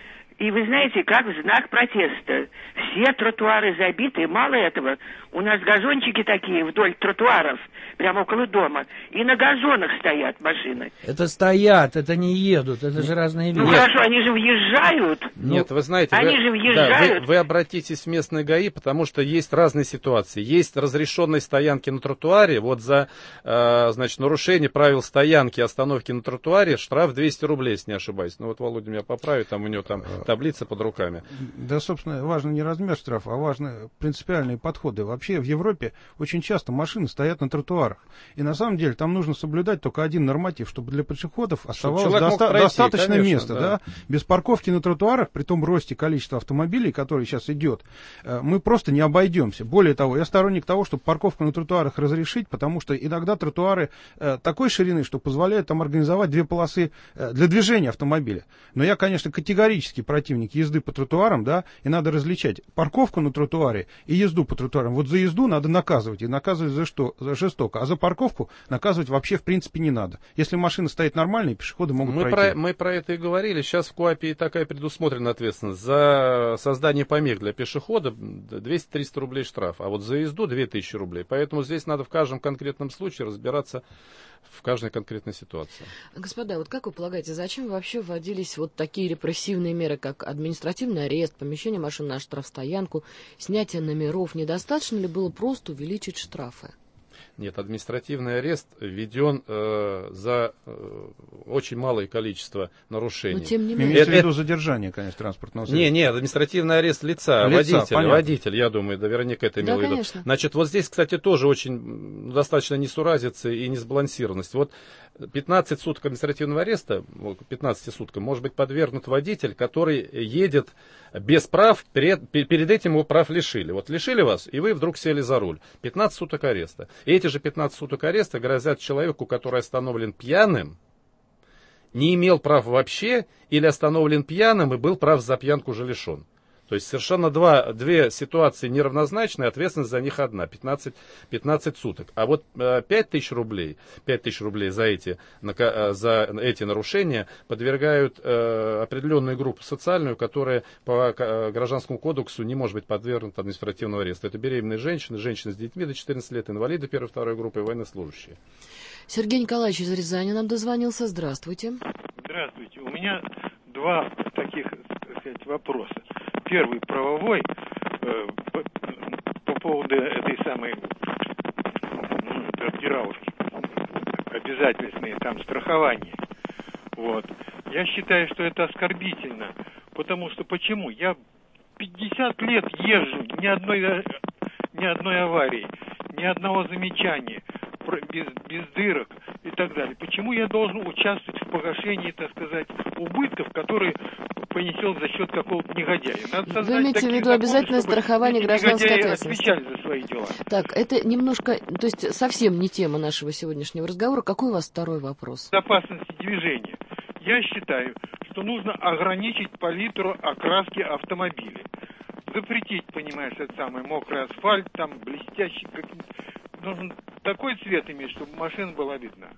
S14: И вы знаете, как в знак протеста. Все тротуары забиты, и мало этого, у нас газончики такие вдоль тротуаров, прямо около дома, и на газонах стоят машины.
S4: Это стоят, это не едут, это же разные вещи.
S14: Ну хорошо, они же въезжают.
S2: Нет, вы знаете,
S14: они
S2: вы,
S14: же въезжают.
S2: Да, вы, вы обратитесь в местные ГАИ, потому что есть разные ситуации. Есть разрешенные стоянки на тротуаре, вот за э, значит, нарушение правил стоянки, остановки на тротуаре штраф двести рублей, если не ошибаюсь. Ну вот Володя меня поправит, там у него там таблица под руками.
S3: Да, собственно, важно не размер штрафа, а важны принципиальные подходы. Вообще в Европе очень часто машины стоят на тротуарах. И на самом деле там нужно соблюдать только один норматив, чтобы для пешеходов оставалось доста- пройти, достаточно конечно, места. Да. Да? Без парковки на тротуарах, при том росте количества автомобилей, который сейчас идет, мы просто не обойдемся. Более того, я сторонник того, чтобы парковку на тротуарах разрешить, потому что иногда тротуары такой ширины, что позволяют там организовать две полосы для движения автомобиля. Но я, конечно, категорически противник езды по тротуарам, да, и надо различать парковку на тротуаре и езду по тротуарам. Вот за езду надо наказывать, и наказывать за что? За жестоко. А за парковку наказывать вообще в принципе не надо. Если машина стоит нормально, пешеходы могут
S2: мы
S3: пройти.
S2: Про, мы про это и говорили. Сейчас в КоАПе такая предусмотрена ответственность. За создание помех для пешехода двести-триста рублей штраф, а вот за езду две тысячи рублей. Поэтому здесь надо в каждом конкретном случае разбираться в каждой конкретной ситуации.
S1: Господа, вот как вы полагаете, зачем вообще вводились вот такие репрессивные меры, как административный арест, помещение машин на штрафстоянку, снятие номеров? Недостаточно ли было просто увеличить штрафы?
S2: Нет, административный арест введен э, за э, очень малое количество нарушений.
S1: Но тем не менее.
S3: Имеется в виду задержание, конечно, транспортного средства.
S2: Не, не, административный арест лица, лица водителя,
S3: понятно.
S2: водитель, я думаю, да, Вероника это имела
S1: да,
S2: в виду.
S1: Конечно.
S2: Значит, вот здесь, кстати, тоже очень достаточно несуразица и несбалансированность. Вот пятнадцать суток административного ареста, пятнадцати суткам, может быть подвергнут водитель, который едет без прав, перед, перед этим его прав лишили. Вот лишили вас, и вы вдруг сели за руль. пятнадцать суток ареста. И эти же пятнадцать суток ареста грозят человеку, который остановлен пьяным, не имел прав вообще, или остановлен пьяным и был прав за пьянку уже лишен. То есть совершенно два, две ситуации неравнозначные, ответственность за них одна, пятнадцать, пятнадцать суток. А вот пять тысяч рублей, пять тысяч рублей за эти, за эти нарушения подвергают э, определенную группу социальную, которая по Гражданскому кодексу не может быть подвергнута административному аресту. Это беременные женщины, женщины с детьми до четырнадцати лет, инвалиды первой и второй группы и военнослужащие.
S1: Сергей Николаевич из Рязани нам дозвонился. Здравствуйте.
S15: Здравствуйте. У меня два таких, так сказать, вопроса. Первый правовой э, по, по поводу этой самой ну, трактировки, обязательные там страхования. Вот. Я считаю, что это оскорбительно, потому что почему? Я пятьдесят лет езжу, ни одной, ни одной аварии, ни одного замечания, без, без дырок и так далее. Почему я должен участвовать в погашении, так сказать, убытков, которые понесет за счет какого-то негодяя? Надо создать
S1: Вы имеете в виду обязательное страхование гражданской ответственности?
S15: Отвечали за свои дела.
S1: Так, это немножко, то есть совсем не тема нашего сегодняшнего разговора. Какой у вас второй вопрос?
S15: Безопасности движения. Я считаю, что нужно ограничить палитру окраски автомобилей. Запретить, понимаешь, это самый мокрый асфальт, там блестящий, как... должен такой цвет иметь, чтобы машина была видна.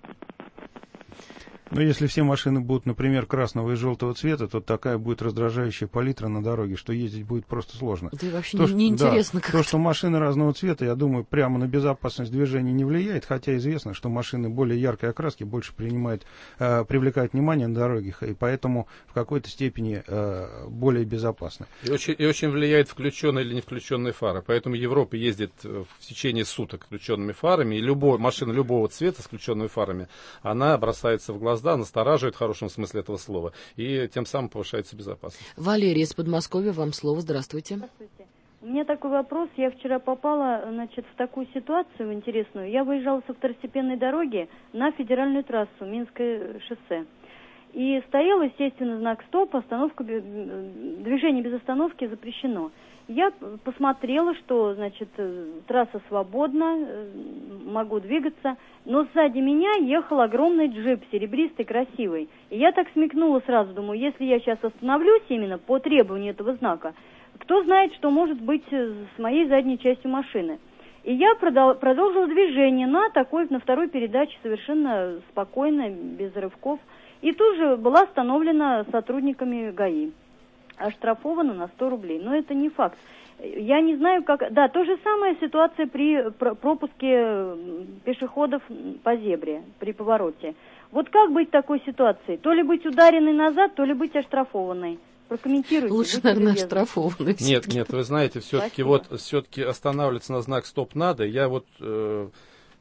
S3: Но если все машины будут, например, красного и желтого цвета, то такая будет раздражающая палитра на дороге, что ездить будет просто сложно.
S1: Это вообще
S3: то,
S1: неинтересно.
S3: Да, то, что машины разного цвета, я думаю, прямо на безопасность движения не влияет, хотя известно, что машины более яркой окраски больше принимают, э, привлекают внимание на дорогах, и поэтому в какой-то степени э, более безопасны.
S2: И очень, и очень влияет включенные или не включенные фары. Поэтому Европа ездит в течение суток включенными фарами, и любая машина любого цвета с включенными фарами, она бросается в глаза, да, настораживает в хорошем смысле этого слова, и тем самым повышается безопасность.
S1: Валерия из Подмосковья, вам слово. Здравствуйте.
S16: Здравствуйте. У меня такой вопрос. Я вчера попала, значит, в такую ситуацию интересную. Я выезжала со второстепенной дороги на федеральную трассу, Минское шоссе. И стоял, естественно, знак «Стоп», остановка, движение без остановки запрещено. Я посмотрела, что, значит, трасса свободна, могу двигаться, но сзади меня ехал огромный джип, серебристый, красивый. И я так смекнула сразу, думаю, если я сейчас остановлюсь именно по требованию этого знака, кто знает, что может быть с моей задней частью машины. И я продолжила движение на такой, на второй передаче совершенно спокойно, без рывков. И тут же была остановлена сотрудниками ГАИ. Оштрафована на сто рублей. Но это не факт. Я не знаю, как... Да, то же самая ситуация при пропуске пешеходов по зебре, при повороте. Вот как быть в такой ситуации? То ли быть ударенной назад, то ли быть оштрафованной. Прокомментируйте.
S1: Лучше, наверное, оштрафованной.
S2: Нет, нет, вы знаете, все-таки вот все-таки останавливаться на знак «Стоп» надо. Я вот... Э,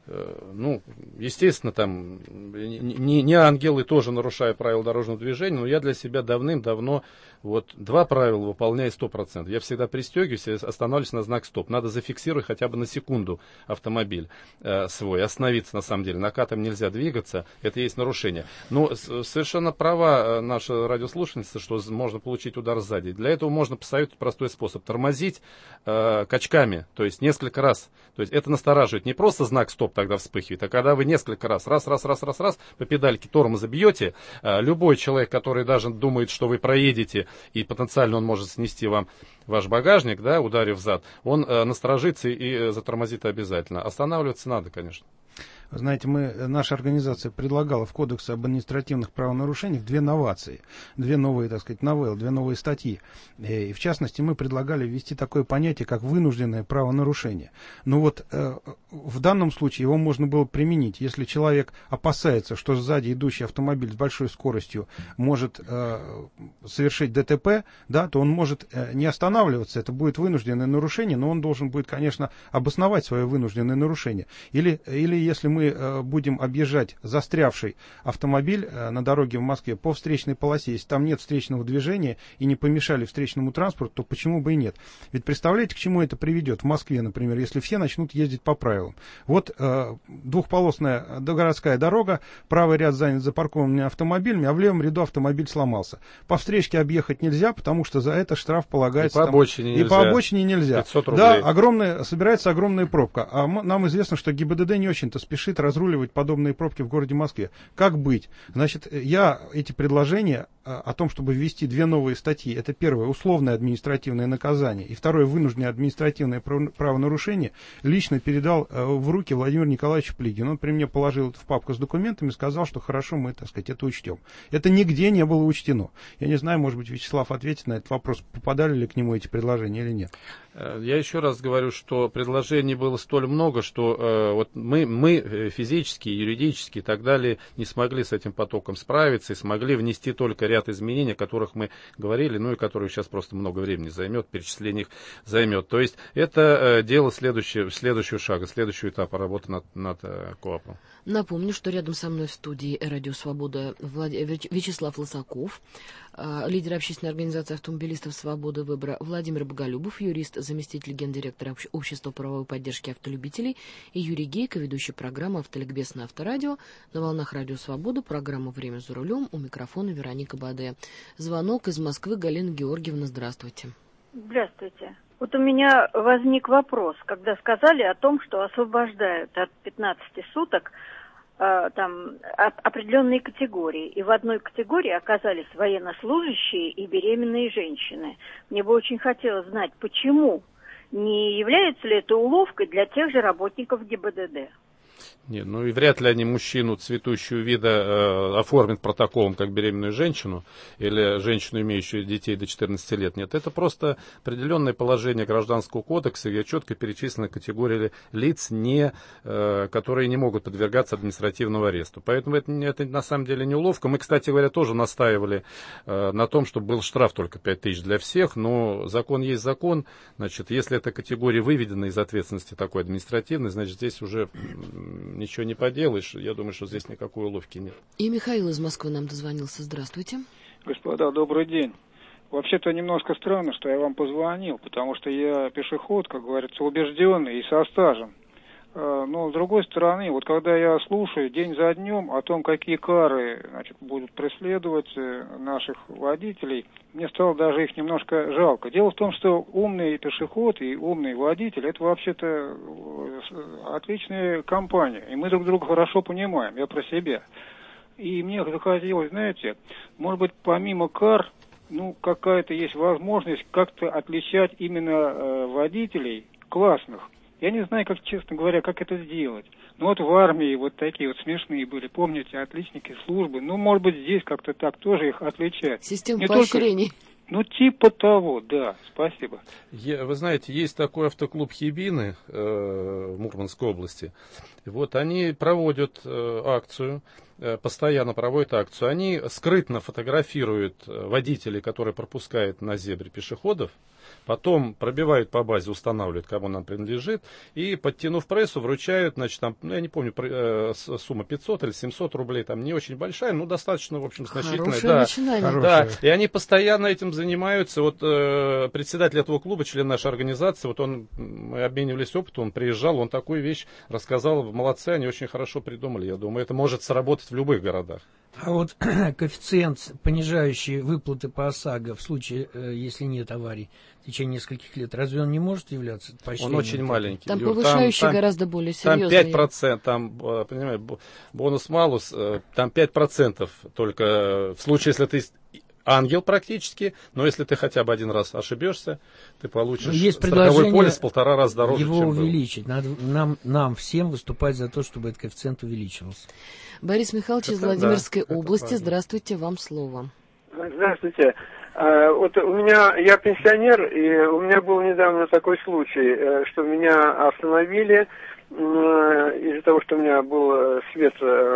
S2: Ну, естественно, там не, не ангелы тоже нарушают правила дорожного движения, но я для себя давным-давно вот два правила выполняю сто процентов. Я всегда пристегиваюсь и останавливаюсь на знак «Стоп». Надо зафиксировать хотя бы на секунду автомобиль э, свой, остановиться на самом деле. Накатом нельзя двигаться, это есть нарушение. Но совершенно права наша радиослушательница, что можно получить удар сзади. Для этого можно посоветовать простой способ. Тормозить э, качками, то есть несколько раз. То есть это настораживает. Не просто знак «Стоп» тогда вспыхивает, а когда вы несколько раз, раз, раз, раз, раз, раз, по педальке тормоза бьете, э, любой человек, который даже думает, что вы проедете, и потенциально он может снести вам ваш багажник, да, ударив зад, он э, насторожится и, и затормозит обязательно. Останавливаться надо, конечно.
S3: Знаете, мы, наша организация предлагала в Кодексе об административных правонарушениях две новации, две новые, так сказать, новеллы, две новые статьи. И, в частности, мы предлагали ввести такое понятие, как вынужденное правонарушение. Но вот э, в данном случае его можно было применить, если человек опасается, что сзади идущий автомобиль с большой скоростью может э, совершить ДТП, да, то он может э, не останавливаться, это будет вынужденное нарушение, но он должен будет, конечно, обосновать свое вынужденное нарушение. Или, или если мы мы будем объезжать застрявший автомобиль на дороге в Москве по встречной полосе, если там нет встречного движения и не помешали встречному транспорту, то почему бы и нет? Ведь представляете, к чему это приведет в Москве, например, если все начнут ездить по правилам. Вот э, двухполосная городская дорога, правый ряд занят запаркованными автомобилями, а в левом ряду автомобиль сломался. По встречке объехать нельзя, потому что за это штраф полагается.
S2: И по обочине
S3: там,
S2: нельзя.
S3: И по обочине нельзя.
S2: пятьсот рублей.
S3: Да, огромная, собирается огромная пробка. А нам известно, что ГИБДД не очень-то спешит разруливать подобные пробки в городе Москве. Как быть? Значит, я эти предложения о том, чтобы ввести две новые статьи, это первое, условное административное наказание, и второе, вынужденное административное правонарушение, лично передал в руки Владимиру Николаевичу Плигину. Он при мне положил это в папку с документами, сказал, что хорошо, мы, так сказать, это учтем. Это нигде не было учтено. Я не знаю, может быть, Вячеслав ответит на этот вопрос, попадали ли к нему эти предложения или нет.
S2: Я еще раз говорю, что предложений было столь много, что э, вот мы, мы физически, юридически и так далее не смогли с этим потоком справиться и смогли внести только ряд изменений, о которых мы говорили, ну и которые сейчас просто много времени займет, перечисление их займет. То есть это э, дело следующего, следующего шага, следующего этапа работы над, над э, КоАПом.
S1: Напомню, что рядом со мной в студии «Радио Свобода» Влад... Вячеслав Лысаков, лидер общественной организации автомобилистов «Свобода выбора» Владимир Боголюбов, юрист, заместитель гендиректора Общества правовой поддержки автолюбителей, и Юрий Гейко, ведущий программы «Автоликбез» на Авторадио. На волнах «Радио Свобода» программа «Время за рулем», у микрофона Вероника Баде. Звонок из Москвы. Галина Георгиевна, здравствуйте.
S17: Здравствуйте. Вот у меня возник вопрос, когда сказали о том, что освобождают от пятнадцати суток э, там определенные категории. И в одной категории оказались военнослужащие и беременные женщины. Мне бы очень хотелось знать, почему. Не является ли это уловкой для тех же работников ГИБДД?
S2: Нет, ну и вряд ли они мужчину цветущего вида э, оформят протоколом как беременную женщину или женщину, имеющую детей до четырнадцати лет. Нет, это просто определенное положение Гражданского кодекса, где четко перечислены категории лиц, не, э, которые не могут подвергаться административному аресту. Поэтому это, это на самом деле не уловка. Мы, кстати говоря, тоже настаивали э, на том, чтобы был штраф только пять тысяч для всех, но закон есть закон. Значит, если эта категория выведена из ответственности такой административной, значит, здесь уже ничего не поделаешь. Я думаю, что здесь никакой уловки нет.
S1: И Михаил из Москвы нам дозвонился. Здравствуйте.
S18: Господа, добрый день. Вообще-то немножко странно, что я вам позвонил, потому что я пешеход, как говорится, убежденный и со стажем. Но, с другой стороны, вот когда я слушаю день за днем о том, какие кары, значит, будут преследовать наших водителей, мне стало даже их немножко жалко. Дело в том, что умный пешеход и умный водитель – это вообще-то отличная компания, и мы друг друга хорошо понимаем, я про себя. И мне захотелось, знаете, может быть, помимо кар, ну, какая-то есть возможность как-то отличать именно э, водителей классных. Я не знаю, как, честно говоря, как это сделать. Ну вот в армии вот такие вот смешные были, помните, отличники службы. Ну, может быть, здесь как-то так тоже их отличать.
S1: Система поощрений.
S18: Только... Ну, типа того, да. Спасибо.
S2: Я, вы знаете, есть такой автоклуб «Хибины» э, в Мурманской области. Вот они проводят э, акцию, э, постоянно проводят акцию. Они скрытно фотографируют водителей, которые пропускают на зебре пешеходов. Потом пробивают по базе, устанавливают, кому нам принадлежит, и, подтянув прессу, вручают, значит, там, ну, я не помню, э, сумма пятьсот или семьсот рублей, там не очень большая, но достаточно, в общем, значительная. Да, да, и они постоянно этим занимаются. Вот э, председатель этого клуба, член нашей организации, вот он, мы обменивались опытом, он приезжал, он такую вещь рассказал, молодцы, они очень хорошо придумали, я думаю, это может сработать в любых городах.
S4: А вот коэффициент, понижающий выплаты по ОСАГО в случае, если нет аварий в течение нескольких лет, разве он не может являться поощрением?
S2: Он очень маленький.
S1: Там повышающий там, гораздо более серьезный.
S2: Там пять процентов, там, понимаете, бонус-малус, там пять процентов только в случае, если ты ангел практически, но если ты хотя бы один раз ошибешься, ты получишь
S4: есть
S2: страховой полис в полтора раза дороже,
S4: его
S2: чем
S4: увеличить.
S2: был.
S4: Надо нам, нам всем выступать за то, чтобы этот коэффициент увеличился.
S1: Борис Михайлович из Владимирской да, области, здравствуйте, вам слово.
S19: Здравствуйте. Вот у меня, я пенсионер, и у меня был недавно такой случай, что меня остановили из-за того, что у меня был свет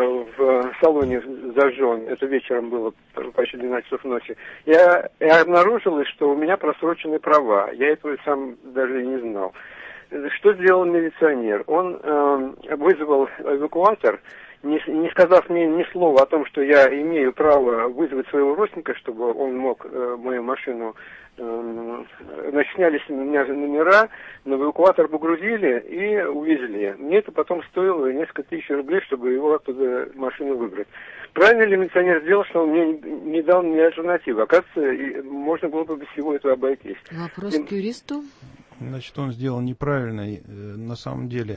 S19: в салоне зажжен, это вечером было, почти двенадцать часов ночи. Я, я обнаружилось, что у меня просрочены права, я этого сам даже и не знал. Что сделал милиционер? Он э, вызвал эвакуатор, не, не сказав мне ни слова о том, что я имею право вызвать своего родственника, чтобы он мог э, мою машину, э, значит, сняли с меня номера, на эвакуатор погрузили и увезли. Мне это потом стоило несколько тысяч рублей, чтобы его оттуда машину выбрать. Правильно ли милиционер сделал, что он мне не, не дал мне альтернативу? Оказывается, можно было бы без всего этого обойтись.
S1: Вопрос к юристу.
S3: Значит, он сделал неправильно. На самом деле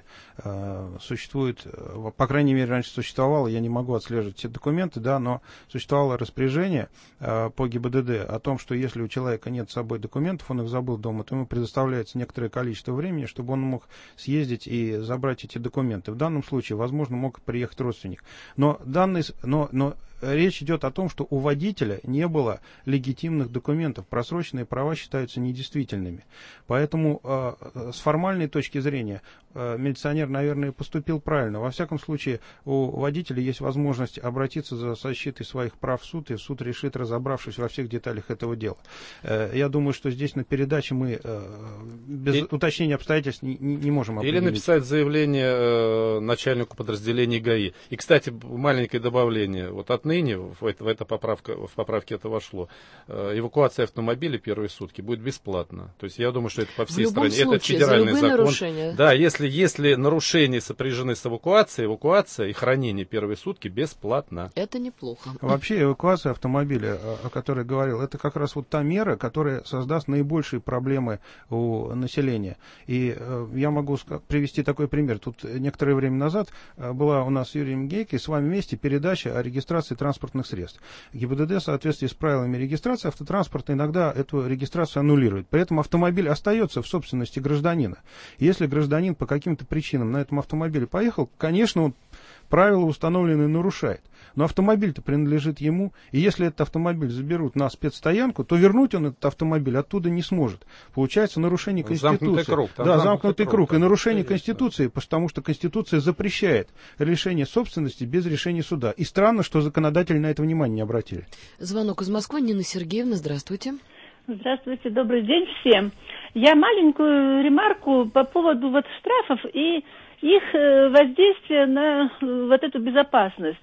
S3: существует, по крайней мере, раньше существовало, я не могу отслеживать все документы, да, но существовало распоряжение по ГИБДД о том, что если у человека нет с собой документов, он их забыл дома, то ему предоставляется некоторое количество времени, чтобы он мог съездить и забрать эти документы. В данном случае, возможно, мог приехать родственник. Но, данный, но, но речь идет о том, что у водителя не было легитимных документов. Просроченные права считаются недействительными. Поэтому э, с формальной точки зрения э, милиционер, наверное, поступил правильно. Во всяком случае, у водителя есть возможность обратиться за защитой своих прав в суд, и суд решит, разобравшись во всех деталях этого дела. Э, я думаю, что здесь на передаче мы э, без и... уточнения обстоятельств не, не можем определить.
S2: Или написать заявление э, начальнику подразделения ГАИ. И, кстати, маленькое добавление. Вот отныне в, это, в, это поправка, в поправке это вошло. Э, эвакуация автомобиля первые сутки будет бесплатна. То есть я думаю, что это по всей стране.
S1: Случае,
S2: это федеральный закон.
S1: Нарушения.
S2: Да, если, если нарушения сопряжены с эвакуацией, эвакуация и хранение первые сутки бесплатно.
S1: Это неплохо.
S3: Вообще эвакуация автомобиля, о которой говорил, это как раз вот та мера, которая создаст наибольшие проблемы у населения. И э, я могу привести такой пример. Тут некоторое время назад была у нас с Юрием Гейко с вами вместе передача о регистрации транспортных средств. ГИБДД в соответствии с правилами регистрации автотранспорта иногда эту регистрацию аннулирует. При этом автомобиль остается в собственности гражданина. Если гражданин по каким-то причинам на этом автомобиле поехал, конечно, он правила установленные нарушает. Но автомобиль-то принадлежит ему, и если этот автомобиль заберут на спецстоянку, то вернуть он этот автомобиль оттуда не сможет. Получается нарушение Конституции.
S2: Замкнутый круг.
S3: Да,
S2: замкнутый,
S3: замкнутый круг.
S2: круг.
S3: И нарушение Конституции, потому что Конституция запрещает решение собственности без решения суда. И странно, что законодатели на это внимание не обратили.
S1: Звонок из Москвы. Нина Сергеевна, здравствуйте.
S20: Здравствуйте, добрый день всем. Я маленькую ремарку по поводу вот штрафов и их воздействия на вот эту безопасность.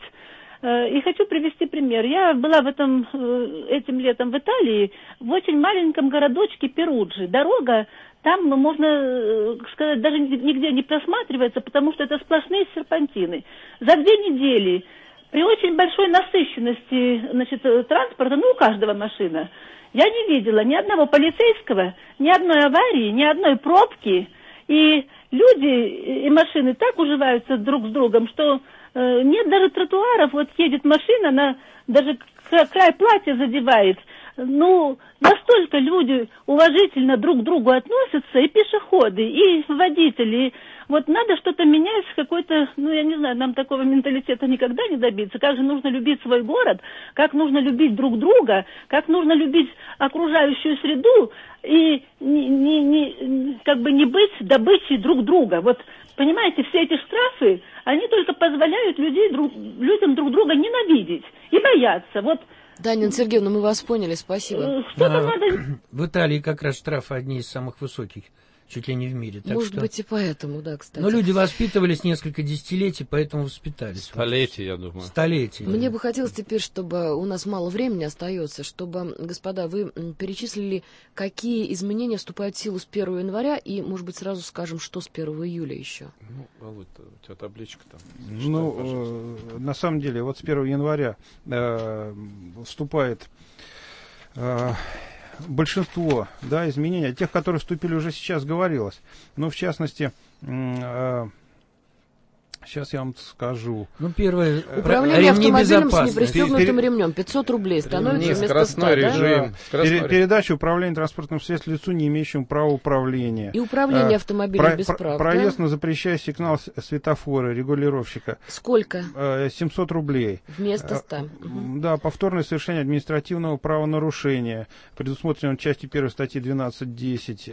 S20: И хочу привести пример. Я была в этом, этим летом в Италии, в очень маленьком городочке Перуджи. Дорога там, можно сказать, даже нигде не просматривается, потому что это сплошные серпантины. За две недели при очень большой насыщенности, значит, транспорта, ну, у каждого машина, я не видела ни одного полицейского, ни одной аварии, ни одной пробки. И люди и машины так уживаются друг с другом, что э, нет даже тротуаров. Вот едет машина, она даже край платья задевает. Ну, настолько люди уважительно друг к другу относятся, и пешеходы, и водители. Вот надо что-то менять, какой-то, ну, я не знаю, нам такого менталитета никогда не добиться. Как же нужно любить свой город, как нужно любить друг друга, как нужно любить окружающую среду и не, не, не, как бы не быть добычей друг друга. Вот, понимаете, все эти штрафы, они только позволяют людей, друг, людям друг друга ненавидеть и бояться. Вот.
S1: Да, Нина Сергеевна, мы вас поняли, спасибо.
S20: Что-то а, надо...
S4: В Италии как раз штрафы одни из самых высоких, чуть ли не в мире. Так
S1: Может
S4: что...
S1: быть и поэтому, да, кстати.
S4: Но люди воспитывались несколько десятилетий, поэтому воспитались.
S2: Столетий, я думаю.
S4: Столетий.
S1: Мне бы хотелось теперь, чтобы у нас мало времени остается, чтобы, господа, вы перечислили, какие изменения вступают в силу с первого января, и, может быть, сразу скажем, что с первого июля еще.
S2: Ну, Володь, у тебя табличка там.
S3: Ну, э, на самом деле, вот с первого января э, вступает... Э, большинство, да, изменений, о тех, которые вступили уже сейчас, говорилось. Но, в частности, э, сейчас я вам скажу.
S4: Ну, первое,
S1: управление автомобилем с непристегнутым ремнем. пятьсот рублей становится
S2: Ремни,
S1: вместо
S2: скоростной
S1: ста,
S2: режим.
S1: Да?
S3: Пере, передача управления транспортным средством лицу, не имеющему права управления.
S1: И управление автомобилем
S3: про,
S1: без
S3: про,
S1: прав.
S3: Проезд
S1: да?
S3: на запрещающий сигнал светофора, регулировщика.
S1: Сколько?
S3: семьсот рублей.
S1: Вместо ста.
S3: Угу. Да, повторное совершение административного правонарушения, предусмотрено частью первой статьи двенадцать десять,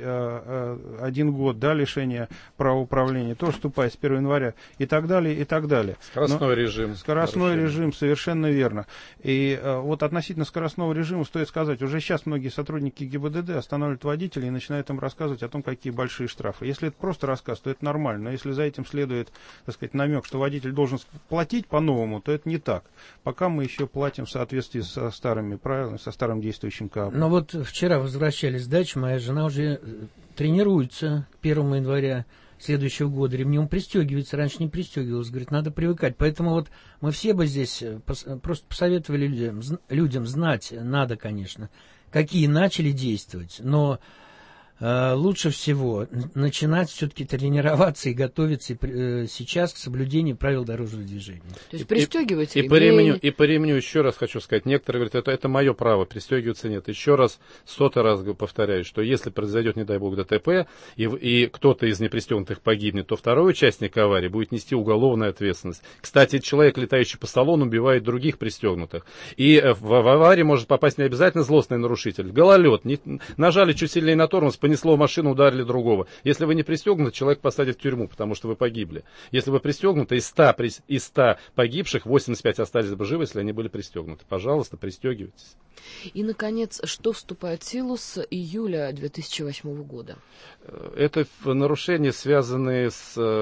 S3: один год, да, лишения права управления, тоже вступает с первого января, и так далее, и так далее.
S2: Скоростной
S3: Но,
S2: режим.
S3: Скоростной нарушение. режим, совершенно верно. И э, вот относительно скоростного режима стоит сказать, уже сейчас многие сотрудники ГИБДД останавливают водителей и начинают им рассказывать о том, какие большие штрафы. Если это просто рассказ, то это нормально. Но если за этим следует, так сказать, намек, что водитель должен платить по-новому, то это не так. Пока мы еще платим в соответствии со старыми правилами, со старым действующим КАПом.
S4: Но вот вчера возвращались с дачи, моя жена уже тренируется к первому января следующего года, ремнем пристегивается, раньше не пристегивалась, говорит, надо привыкать. Поэтому вот мы все бы здесь просто посоветовали людям, людям знать, надо, конечно, какие начали действовать, но э, лучше всего начинать все-таки тренироваться и готовиться э, сейчас к соблюдению правил дорожного движения.
S1: То есть пристегивайте
S2: и, и, и, по ремню, и по ремню еще раз хочу сказать, некоторые говорят, это, это мое право, пристегиваться нет. Еще раз, сотый раз повторяю, что если произойдет, не дай бог, ДТП, и, и кто-то из непристегнутых погибнет, то второй участник аварии будет нести уголовную ответственность. Кстати, человек, летающий по салону, убивает других пристегнутых. И в, в аварии может попасть не обязательно злостный нарушитель. Гололед, не, нажали чуть сильнее на тормоз, понесло машину, ударили другого. Если вы не пристегнуты, человек посадят в тюрьму, потому что вы погибли. Если вы пристегнуты, из ста, из ста погибших восемьдесят пять остались бы живы, если они были пристегнуты. Пожалуйста, пристегивайтесь.
S1: И, наконец, что вступает в силу с июля две тысячи восьмого года?
S2: Это нарушения, связанные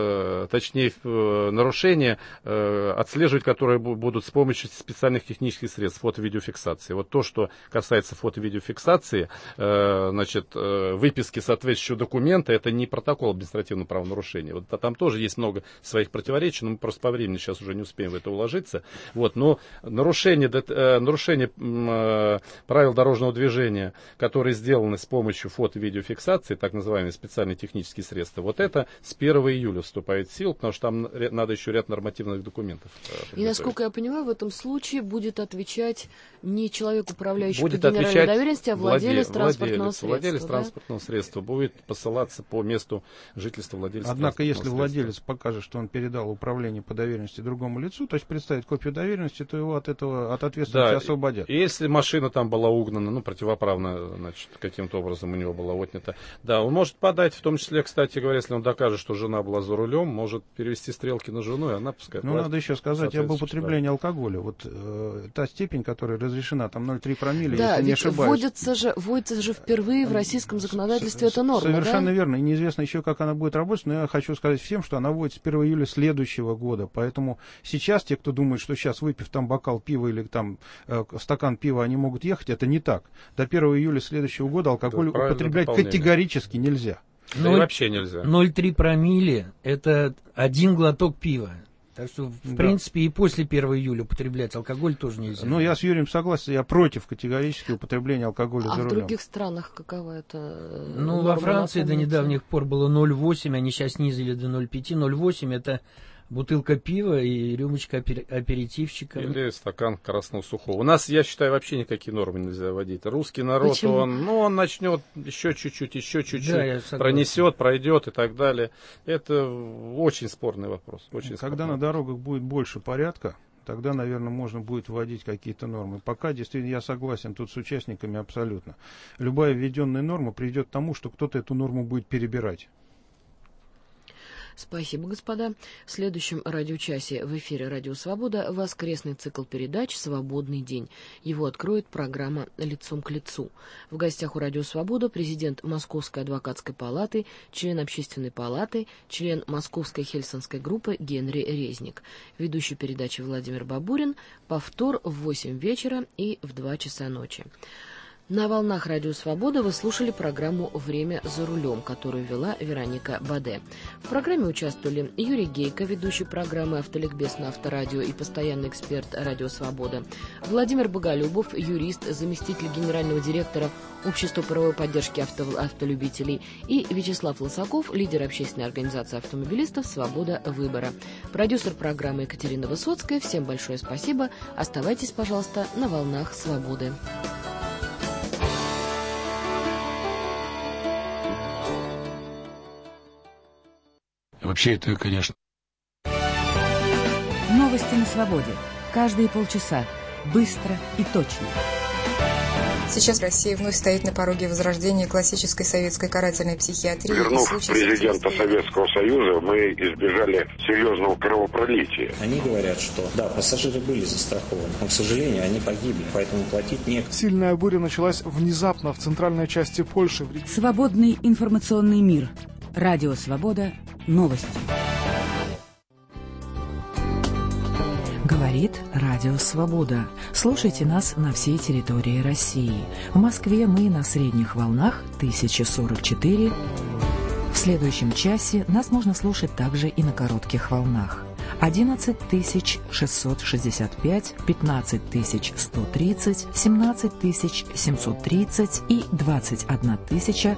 S2: с, точнее, нарушения, отслеживать которые будут с помощью специальных технических средств фото-видеофиксации. Вот то, что касается фото-видеофиксации, значит, выписки соответствующего документа, это не протокол административного правонарушения. Вот там тоже есть много своих противоречий, но мы просто по времени сейчас уже не успеем в это уложиться. Вот, но нарушение, нарушение правил дорожного движения, которые сделаны с помощью фото-видеофиксации, так называемые специальные технические средства, вот это с первого июля вступает в силу, потому что там надо еще ряд нормативных документов.
S1: И, насколько я понимаю, в этом случае будет отвечать не человек, управляющий
S2: будет
S1: по генеральной доверенности, а владелец,
S2: владелец
S1: транспортного
S2: владелец,
S1: средства.
S2: Владелец
S1: да?
S2: транспортного средства будет посылаться по месту жительства владельца.
S3: Однако, если
S2: средства.
S3: владелец покажет, что он передал управление по доверенности другому лицу, то есть представит копию доверенности, то его от этого, от ответственности
S2: да,
S3: освободят.
S2: И если машина там была угнана, ну, противоправно, значит, каким-то образом у него была отнята, да, он может подать, в том числе, кстати говоря, если он докажет, что жена была за рулем, может перевести стрелки на жену, и она пускай.
S3: Ну, надо еще сказать об употреблении алкоголя. Вот э, та степень, которая разрешена, там ноль целых три промилле,
S1: да,
S3: если не ошибаюсь.
S1: Вводится же, вводится же впервые в российском законодательстве эта норма,
S3: Совершенно
S1: да?
S3: верно. И неизвестно еще, как она будет работать, но я хочу сказать всем, что она вводится с первого июля следующего года. Поэтому сейчас те, кто думает, что сейчас, выпив там бокал пива или там э, стакан пива, они могут ехать, это не так. До первого июля следующего года алкоголь употреблять категорически нельзя.
S2: Да и вообще нельзя.
S4: ноль целых три промилле – это один глоток пива. Так что, в да. принципе, и после первого июля употреблять алкоголь тоже нельзя.
S3: Ну, я с Юрием согласен, я против категорически употребления алкоголя
S1: а
S3: за рулем.
S1: А в других странах какова это?
S4: Ну, во Франции до недавних пор было ноль целых восемь, они сейчас снизили до ноль целых пять. ноль целых восемь это бутылка пива и рюмочка аперитивчика.
S2: Или стакан красного сухого. У нас, я считаю, вообще никакие нормы нельзя вводить. Русский народ, Почему? он, ну, он начнет еще чуть-чуть, еще чуть-чуть, да, пронесет, пройдет и так далее. Это очень спорный вопрос. Очень
S3: Когда
S2: спорный.
S3: на дорогах будет больше порядка, тогда, наверное, можно будет вводить какие-то нормы. Пока, действительно, я согласен тут с участниками абсолютно. Любая введенная норма приведет к тому, что кто-то эту норму будет перебирать.
S1: Спасибо, господа. В следующем радиочасе в эфире «Радио Свобода» воскресный цикл передач «Свободный день». Его откроет программа «Лицом к лицу». В гостях у «Радио Свобода» президент Московской адвокатской палаты, член Общественной палаты, член Московской хельсинской группы Генри Резник. Ведущий передачи Владимир Бабурин. Повтор в восемь вечера и в два часа ночи. На волнах «Радио Свобода» вы слушали программу «Время за рулем», которую вела Вероника Баде. В программе участвовали Юрий Гейко, ведущий программы «Автоликбез» на Авторадио и постоянный эксперт «Радио Свобода», Владимир Боголюбов, юрист, заместитель генерального директора Общества правовой поддержки авто, автолюбителей, и Вячеслав Лосаков, лидер общественной организации автомобилистов «Свобода выбора». Продюсер программы Екатерина Высоцкая. Всем большое спасибо. Оставайтесь, пожалуйста, на волнах «Свободы».
S21: Вообще это, конечно...
S22: Новости на свободе. Каждые полчаса. Быстро и точно.
S23: Сейчас Россия вновь стоит на пороге возрождения классической советской карательной психиатрии.
S24: Вернув президента Советского Союза, мы избежали серьезного кровопролития.
S25: Они говорят, что да, пассажиры были застрахованы, но, к сожалению, они погибли, поэтому платить некому.
S26: Сильная буря началась внезапно в центральной части Польши.
S22: Свободный информационный мир. Радио Свобода. Новости. Говорит Радио Свобода. Слушайте нас на всей территории России. В Москве мы на средних волнах тысяча сорок четыре. В следующем часе нас можно слушать также и на коротких волнах. одиннадцать тысяч шестьсот шестьдесят пять, пятнадцать тысяч сто тридцать, семнадцать тысяч семьсот тридцать и двадцать одна тысяча